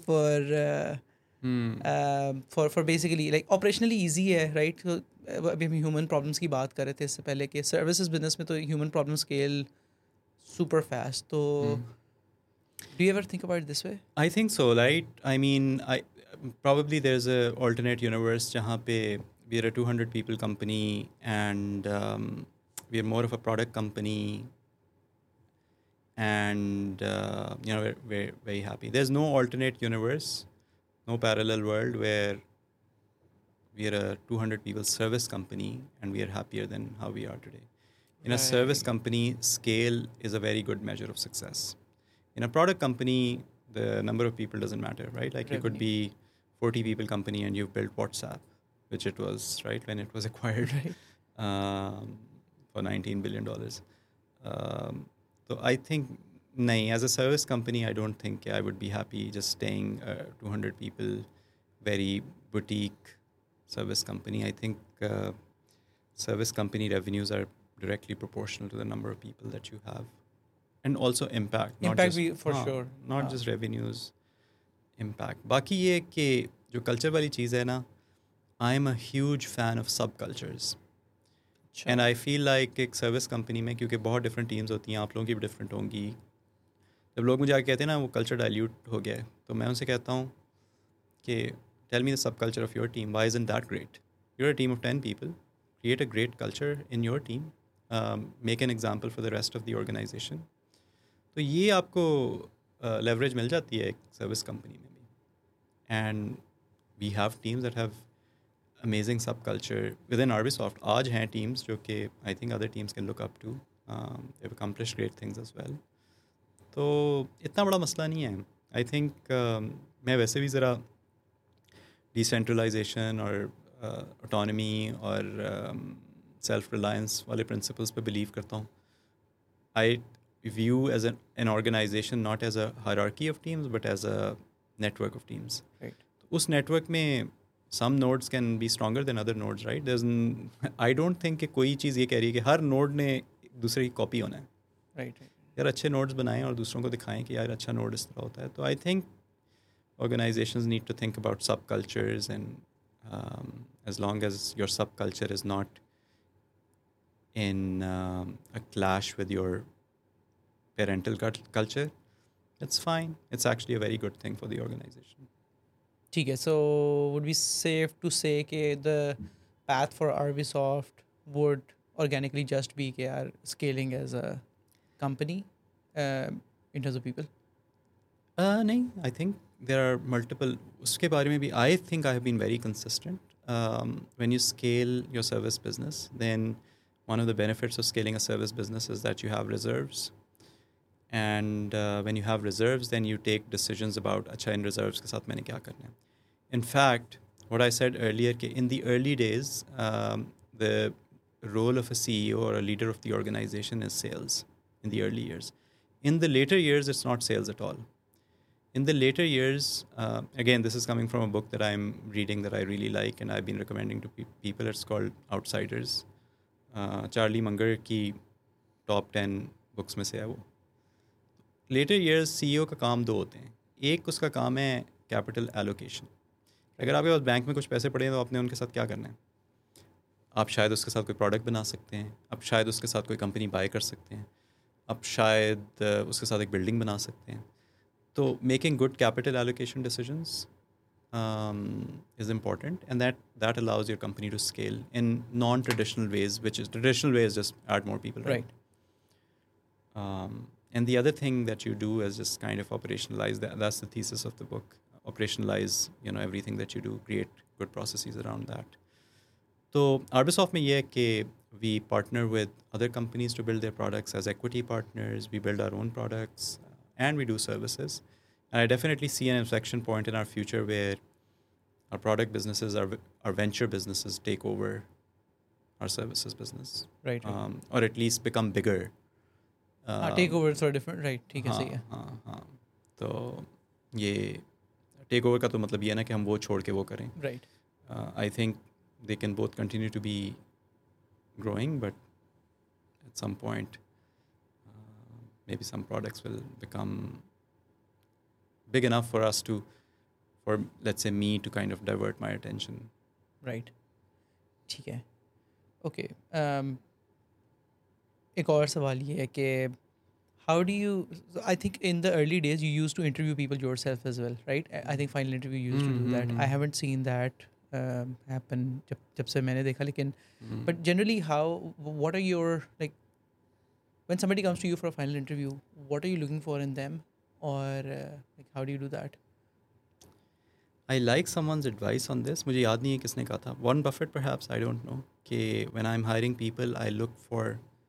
for basically like operationally easy है, राइट. अभी हम ह्यूमन प्रॉब्लम्स की बात कर रहे थे इससे पहले कि सर्विसेज बिजनेस में तो human problem scale super fast. तो do you ever think about this way? I think so, right. I mean probably there's a alternate universe जहाँ पे we are a 200 people company and we are more of a product company. And we're very happy. There's no alternate universe, no parallel world where we are a 200 people service company and we are happier than how we are today. In a service company, scale is a very good measure of success. In a product company, the number of people doesn't matter, right? Like you could be 40 people company and you've built WhatsApp, which it was, right, when it was acquired for $19 billion. So I think, as a service company, I don't think I would be happy just staying 200 people, very boutique service company. I think service company revenues are directly proportional to the number of people that you have. and also impact, not Impact just भी for sure. not just revenues, impact. बाकी ये कि जो culture वाली चीज़ है ना, I am a huge fan of subcultures. अच्छा. And I feel like एक सर्विस कंपनी में, क्योंकि बहुत डिफरेंट टीम्स होती हैं, आप लोगों की भी डिफरेंट होंगी, जब लोग मुझे आके कहते हैं ना वो कल्चर डाइल्यूट हो गया है, तो मैं उनसे कहता हूँ कि tell me the subculture of your team, why isn't that great? You're a team of 10 people, create a great culture in your team, make an example for the rest of the organization. तो ये आपको leverage मिल जाती है एक service company में भी. And we have teams that have amazing subculture within Arbisoft. आज हैं teams जो कि I think other teams can look up to. They've accomplished great things as well. तो इतना बड़ा मसला नहीं है. I think मैं वैसे भी ज़रा decentralization और autonomy और self-reliance वाले principles पे believe करता हूँ. I view as an organization not as a hierarchy of teams but as a network of teams. Right. उस network में some nodes can be stronger than other nodes, right? I don't think कि कोई चीज़ ये कह रही है कि हर node ने दूसरे की कॉपी होना है. Right. यार अच्छे नोड्स बनाएं और दूसरों को दिखाएं कि यार अच्छा नोड इस तरह होता है. तो I think organizations need to think about subcultures, and as long as your subculture is not in a clash with your parental culture, it's fine. It's actually a very good thing for the organization. ठीक है. So would be safe to say कि the path for Arbisoft would organically just be कि यार scaling as a company in terms of people? नहीं, I think there are multiple. उसके बारे में भी I think I have been very consistent. When you scale your service business, then one of the benefits of scaling a service business is that you have reserves. And when you have reserves, then you take decisions about अच्छा इन reserves के साथ मैंने क्या करना है. In fact, what I said earlier कि in the early days, the role of a CEO or a leader of the organization is sales in the early years. In the later years, it's not sales at all. In the later years, again, this is coming from a book that I'm reading that I really like and I've been recommending to people. It's called Outsiders. Charlie Munger की top 10 books में से है वो. Later years, CEO का काम दो होते हैं. एक उसका काम है capital allocation. अगर आपके पास बैंक में कुछ पैसे पड़े हैं तो आपने उनके साथ क्या करना है? आप शायद उसके साथ कोई प्रोडक्ट बना सकते हैं, आप शायद उसके साथ कोई कंपनी बाय कर सकते हैं, आप शायद उसके साथ एक बिल्डिंग बना सकते हैं. तो making good capital allocation decisions is important, and that allows your company to scale in non-traditional ways, which is traditional ways just add more people, right? And the other thing that you do is just kind of operationalize that. That's the thesis of the book. Operationalize, everything that you do, create good processes around that. So Arbisoft में ये है कि we partner with other companies to build their products as equity partners. We build our own products and we do services. And I definitely see an inflection point in our future where our product businesses, our venture businesses take over our services business. Right. Or at least become bigger. Take over sort of different, right? ठीक है, सही है. हाँ. तो ये take over का तो मतलब ये है ना कि हम वो छोड़ के वो करें. Right. I think they can both continue to be growing, but at some point, maybe some products will become big enough for us for let's say me to kind of divert my attention. Right. ठीक है. Okay. एक और सवाल ये है कि how do you, I think in the early days you used to interview people yourself as well, right? I think Final Interview used to do that. I haven't seen that happen जब से मैंने देखा, लेकिन but generally what are your, like, when somebody comes to you for a final interview, what are you looking for in them, or like how do you do that? I like someone's advice on this. मुझे याद नहीं है किसने कहा था. Warren Buffett perhaps, I don't know. कि when I'm hiring people, I look for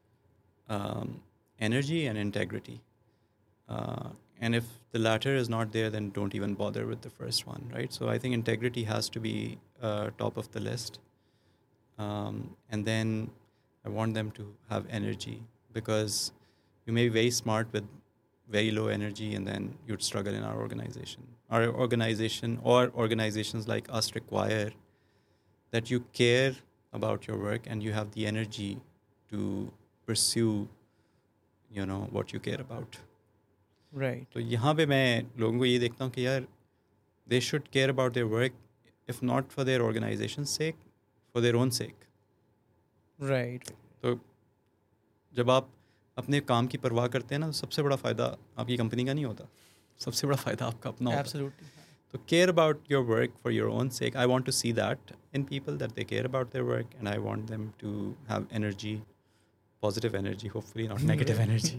energy and integrity. And if the latter is not there, then don't even bother with the first one, right? So I think integrity has to be top of the list. And then I want them to have energy, because you may be very smart with very low energy and then you'd struggle in our organization. Our organization or organizations like us require that you care about your work and you have the energy to pursue you know what you care about. Right. तो यहाँ पे मैं लोगों को ये देखता हूँ कि यार they should care about their work, if not for their organization sake, for their own sake. Right. तो जब आप अपने काम की परवाह करते हैं ना, तो सबसे बड़ा फ़ायदा आपकी कंपनी का नहीं होता, सबसे बड़ा फ़ायदा आपका अपना होता है. Absolutely. So care about your work for your own sake. I want to see that in people, that they care about their work, and I want them to have energy, positive energy, hopefully not negative energy.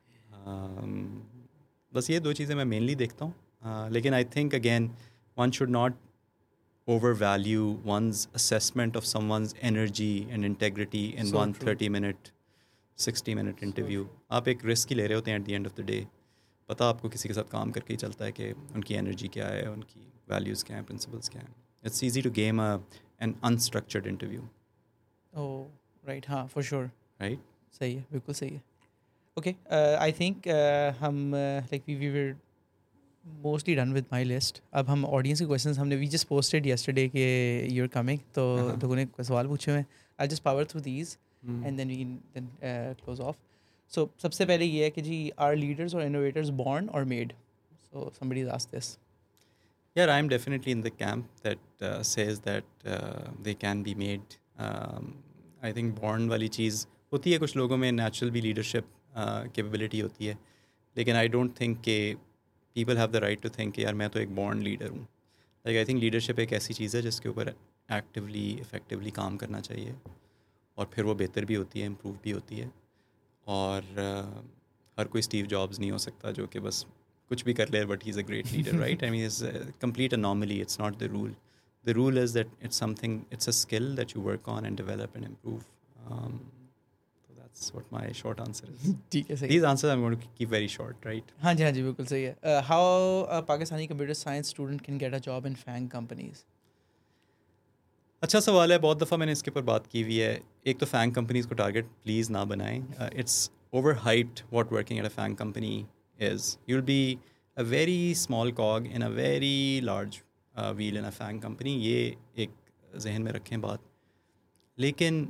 बस ये दो चीज़ें मैं mainly देखता हूँ. लेकिन I think again one should not overvalue one's assessment of someone's energy and integrity in So one true. 30-minute, 60-minute interview. true. आप एक रिस्क ही ले रहे होते हैं at the end of the day. पता आपको किसी के साथ काम करके ही चलता है कि उनकी एनर्जी क्या है, उनकी वैल्यूज़ क्या हैं, प्रिंसिपल्स क्या हैं. It's easy to game an unstructured interview. Oh right. हाँ फॉर श्योर. राइट. सही है, बिल्कुल सही है. ओके आई थिंक हम like we were mostly done with my list. अब हम ऑडियंस के क्वेश्चंस हमने वी जस्ट पोस्टेड येस्टरडे के यूर कमिंग, तो लोगों ने सवाल पूछे हुए हैं. I just power through these and then we can close off. So सबसे पहले ये है कि जी आर लीडर्स और इनोवेटर्स बॉर्न और made? So somebody has asked this. Yeah, I'm definitely in the camp that says that they can be made. I think born वाली चीज़ होती है कुछ लोगों में, natural भी leadership capability होती है, लेकिन I don't think कि people have the right to think कि यार मैं तो एक born leader हूँ. Like I think leadership एक ऐसी चीज़ है जिसके ऊपर actively, effectively काम करना चाहिए, और फिर वो बेहतर भी होती है, improve भी होती है. और हर कोई स्टीव जॉब्स नहीं हो सकता जो कि बस कुछ भी कर ले, but he is a great leader, right. I mean is complete anomaly. It's not the rule. The rule is that it's something, it's a skill that you work on and develop and improve. So that's what my short answer is. ठीक है, सही. These answers I'm going to keep very short, right? हाँ जी बिल्कुल सही है. How a Pakistani computer science student can get a job in FAANG companies? अच्छा सवाल है. बहुत दफ़ा मैंने इसके ऊपर बात की हुई है. एक तो फैंग कंपनीज़ को टारगेट प्लीज़ ना बनाएं. It's overhyped what working at a FAANG company is. You'll be a very small cog in a very large wheel in a FAANG company. ये एक जहन में रखें बात. लेकिन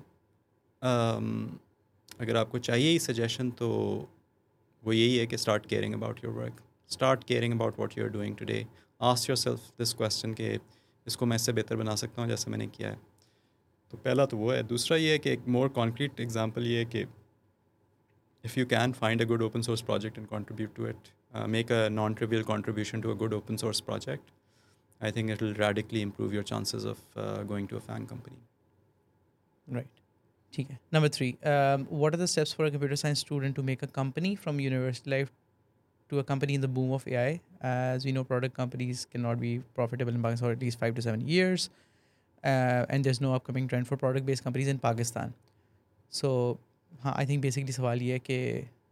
अगर आपको चाहिए ही सजेशन, तो वो यही है कि start caring about your work. Start caring about what you are doing today. Ask yourself this question कि इसको मैं इससे बेहतर बना सकता हूँ जैसे मैंने किया है. तो पहला तो वो है. दूसरा ये है कि एक मोर कॉन्क्रीट एग्जांपल ये है कि if you can find a good open source project and contribute to it, make a non trivial contribution to a good open source project, I think it will radically improve your chances of going to a FAANG company. Right. ठीक है. Number 3. What are the steps for a computer science student to make a company from university life to a company in the boom of AI? As we know, product companies cannot be profitable in Pakistan for at least 5 to 7 years. And there's no upcoming trend for product-based companies in Pakistan. So, हाँ, I think basically सवाल ये है कि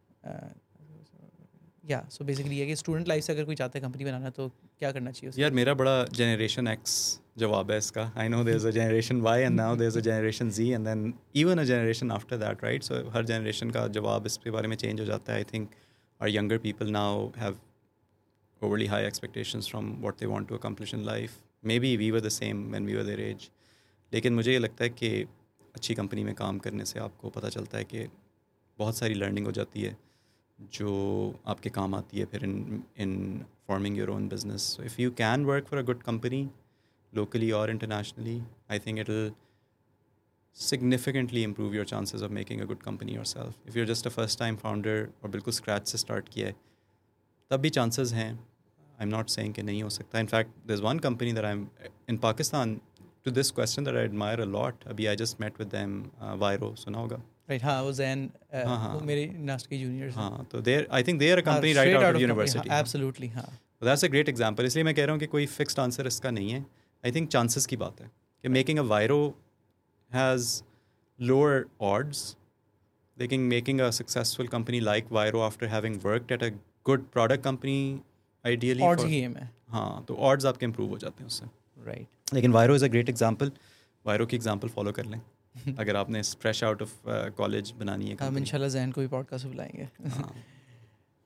so basically ये है कि student life से अगर कोई चाहता है कंपनी बनाना, तो क्या करना चाहिए उसके? यार मेरा बड़ा जनरेशन एक्स जवाब है इसका. I know there is a generation Y and now there is a generation Z and then even a generation after that, right. So हर जनरेशन का जवाब इसके बारे में चेंज हो जाता है. I think our younger people now have overly high expectations from what they want to accomplish in life. Maybe we were the same when we were their age. लेकिन मुझे ये लगता है कि अच्छी कंपनी में काम करने से आपको पता चलता है कि बहुत सारी लर्निंग हो जाती है जो आपके काम आती है फिर in forming your own business. So if you can work for a good company, locally or internationally, I think it'll significantly improve your chances of making a good company yourself. If you're just a first time founder और बिल्कुल scratch से start किया है, तब भी chances हैं. I'm not saying कि नहीं हो सकता. In fact, there's one company that I'm in Pakistan, to this question, that I admire a lot. अभी I just met with them, Viro, सुना होगा. Right, हाँ, वो Zen, वो मेरे नास्ट के juniors हैं. हाँ, तो I think they are a company right out of university. Absolutely, हाँ. That's a great example. इसलिए मैं कह रहा हूँ कि कोई fixed answer इसका नहीं है. I think chances की बात है कि making a Viro has lower odds. लेकिन making a successful company like Viro after having worked at a good product company, ideally odds game है. हाँ, तो odds आपके improve हो जाते हैं उससे. Right. लेकिन Viro is a great example. Viro की example follow कर लें अगर आपने fresh out of college बनानी है. हम इंशाल्लाह Zen को भी podcast में बुलाएंगे.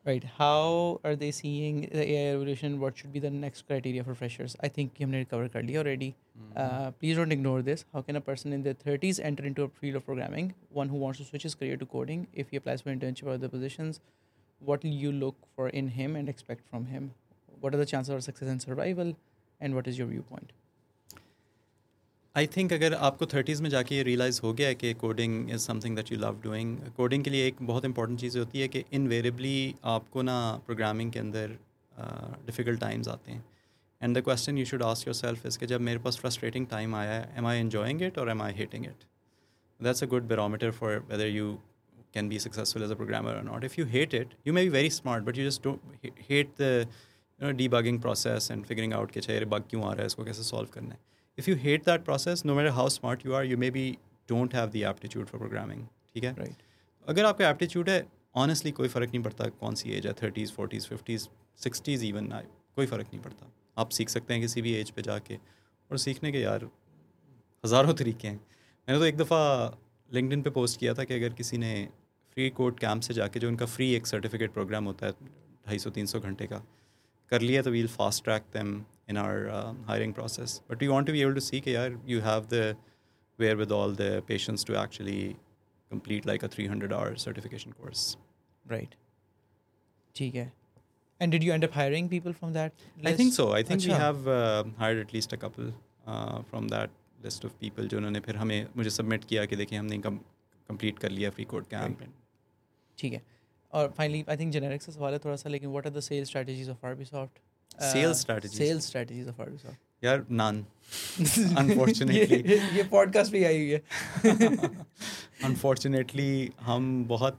Right. How are they seeing the AI revolution? What should be the next criteria for freshers? I think हमने cover कर लिया already. Please don't ignore this. How can a person in their 30s enter into a field of programming? One who wants to switch his career to coding. If he applies for internship or other positions, what will you look for in him and expect from him? What are the chances of success and survival? And what is your viewpoint? I think अगर आपको 30s में जाके ये realise हो गया है कि coding is something that you love doing, coding के लिए एक बहुत इंपॉर्टेंट चीज़ होती है कि इनवेरिएबली आपको ना प्रोग्रामिंग के अंदर डिफ़िकल्ट टाइम्स आते हैं. And the question you should ask yourself is कि जब मेरे पास फ्रस्ट्रेटिंग टाइम आया है, एम आई एन्जॉइंग इट और am I hating it? That's a good barometer for whether you can be successful as a programmer or not. If you hate it, you may be very smart, but you just don't hate the debugging process and figuring out कि अच्छा ये bug क्यों आ रहा है, इसको कैसे solve करना है. If you hate that process, no matter how smart you are, you maybe don't have the aptitude for programming. ठीक है? Right. अगर आपका aptitude है, honestly कोई फ़र्क नहीं पड़ता कौन सी एज है, 30s, 40s, 50s, 60s even, कोई फ़र्क नहीं पड़ता. आप सीख सकते हैं किसी भी एज पे जाके, और सीखने के यार हज़ारों तरीके हैं. मैंने तो एक दफ़ा लिंक्डइन पे पोस्ट किया था कि अगर किसी ने फ्री कोड कैंप से जाके, जो उनका फ्री एक सर्टिफिकेट प्रोग्राम होता है 250-300 घंटे का, कर लिया तो we'll fast track them in our hiring process. But we want to be able to see कि यार you have the wherewithal the patience to actually complete like a 300-hour certification course. Right. ठीक है. And did you end up hiring people from that list? I think so. I think we अच्छा. have hired at least a couple from that list of people जो उन्होंने फिर हमें मुझे submit किया कि देखिए हमने कंप्लीट कर लिया फ्री कोड कैंप. ठीक है. और फाइनली आई थिंक जेनेरिक से सवाल है थोड़ा सा, लेकिन what are the sales strategies of Arbisoft? Sales strategies? Sales strategies of Arbisoft. यार none. Unfortunately. ये पॉडकास्ट पे आई हुई है. Unfortunately हम बहुत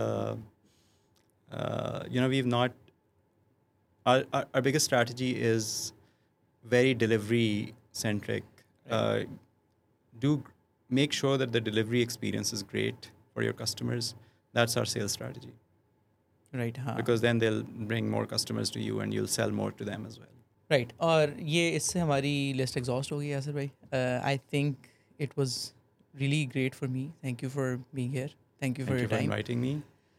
we've not, our biggest strategy is very delivery centric. Do make sure that the delivery experience is great for your customers. That's our sales strategy. Right. हाँ. Because then they'll bring more customers to you and you'll sell more to them as well. Right. और ये इससे हमारी list exhaust हो गई यासिर भाई. I think it was really great for me. Thank you for being here. Thank you for your time. Thank you for inviting me.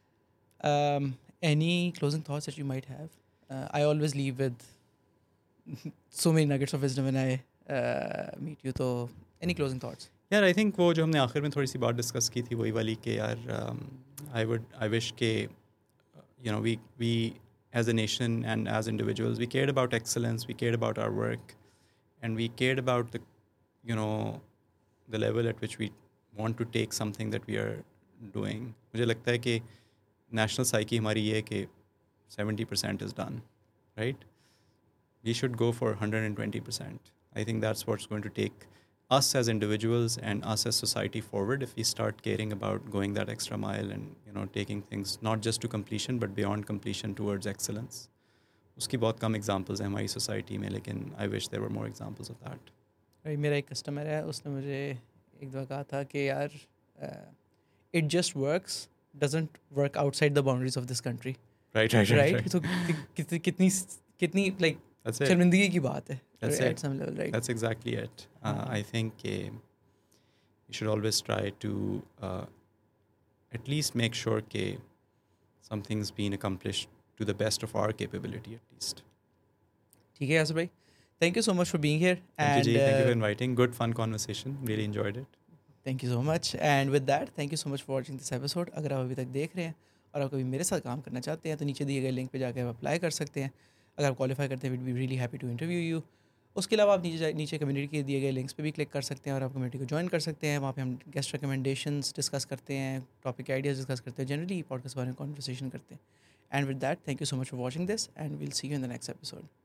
Any closing thoughts that you might have? I always leave with so many nuggets of wisdom when I meet you. So, any closing thoughts? यार आई think वो जो हमने आखिर में थोड़ी सी बात discuss की थी वही वाली कि यार आई विश के we as a nation and as individuals, we cared about excellence, we cared about our work, and we cared about the level at which we want to take something that we are doing. मुझे लगता है कि national psyche हमारी ये है कि 70% is done, right? We should go for 120%. I think that's what's going to take us as individuals and us as society forward if we start caring about going that extra mile and taking things not just to completion but beyond completion towards excellence. उसकी बहुत कम examples हैं हमारी society में, लेकिन I wish there were more examples of that. मेरा एक customer है, उसने मुझे एक दफ़ा कहा था कि यार it just works, doesn't work outside the boundaries of this country. Right. So कितनी like शर्मिंदगी की बात है. That's at it. some level, right? That's exactly it. I think you should always try to at least make sure that something's been accomplished to the best of our capability at least. ठीक है यासिर भाई. Thank you so much for being here. Thank you, Ji. Thank you for inviting. Good, fun conversation. Really enjoyed it. Thank you so much. And with that, thank you so much for watching this episode. अगर आप अभी तक देख रहे हैं और आप कभी मेरे साथ काम करना चाहते हैं तो नीचे दिए गए लिंक पे जाकर आप अप्लाई कर सकते हैं. अगर आप क्वालिफाई करते हैं, we'd be really happy to interview you. उसके अलावा आप नीचे कम्युनिटी के दिए गए लिंक्स पे भी क्लिक कर सकते हैं और आप कम्युनिटी को ज्वाइन कर सकते हैं. वहाँ पे हम गेस्ट रिकमेंडेशंस डिस्कस करते हैं, टॉपिक आइडियाज़ डिस्कस करते हैं, जनरली पॉडकास्ट बारे में कॉन्वर्सेशन करते हैं. And with that, thank you so much for watching this and we'll see you in the next episode.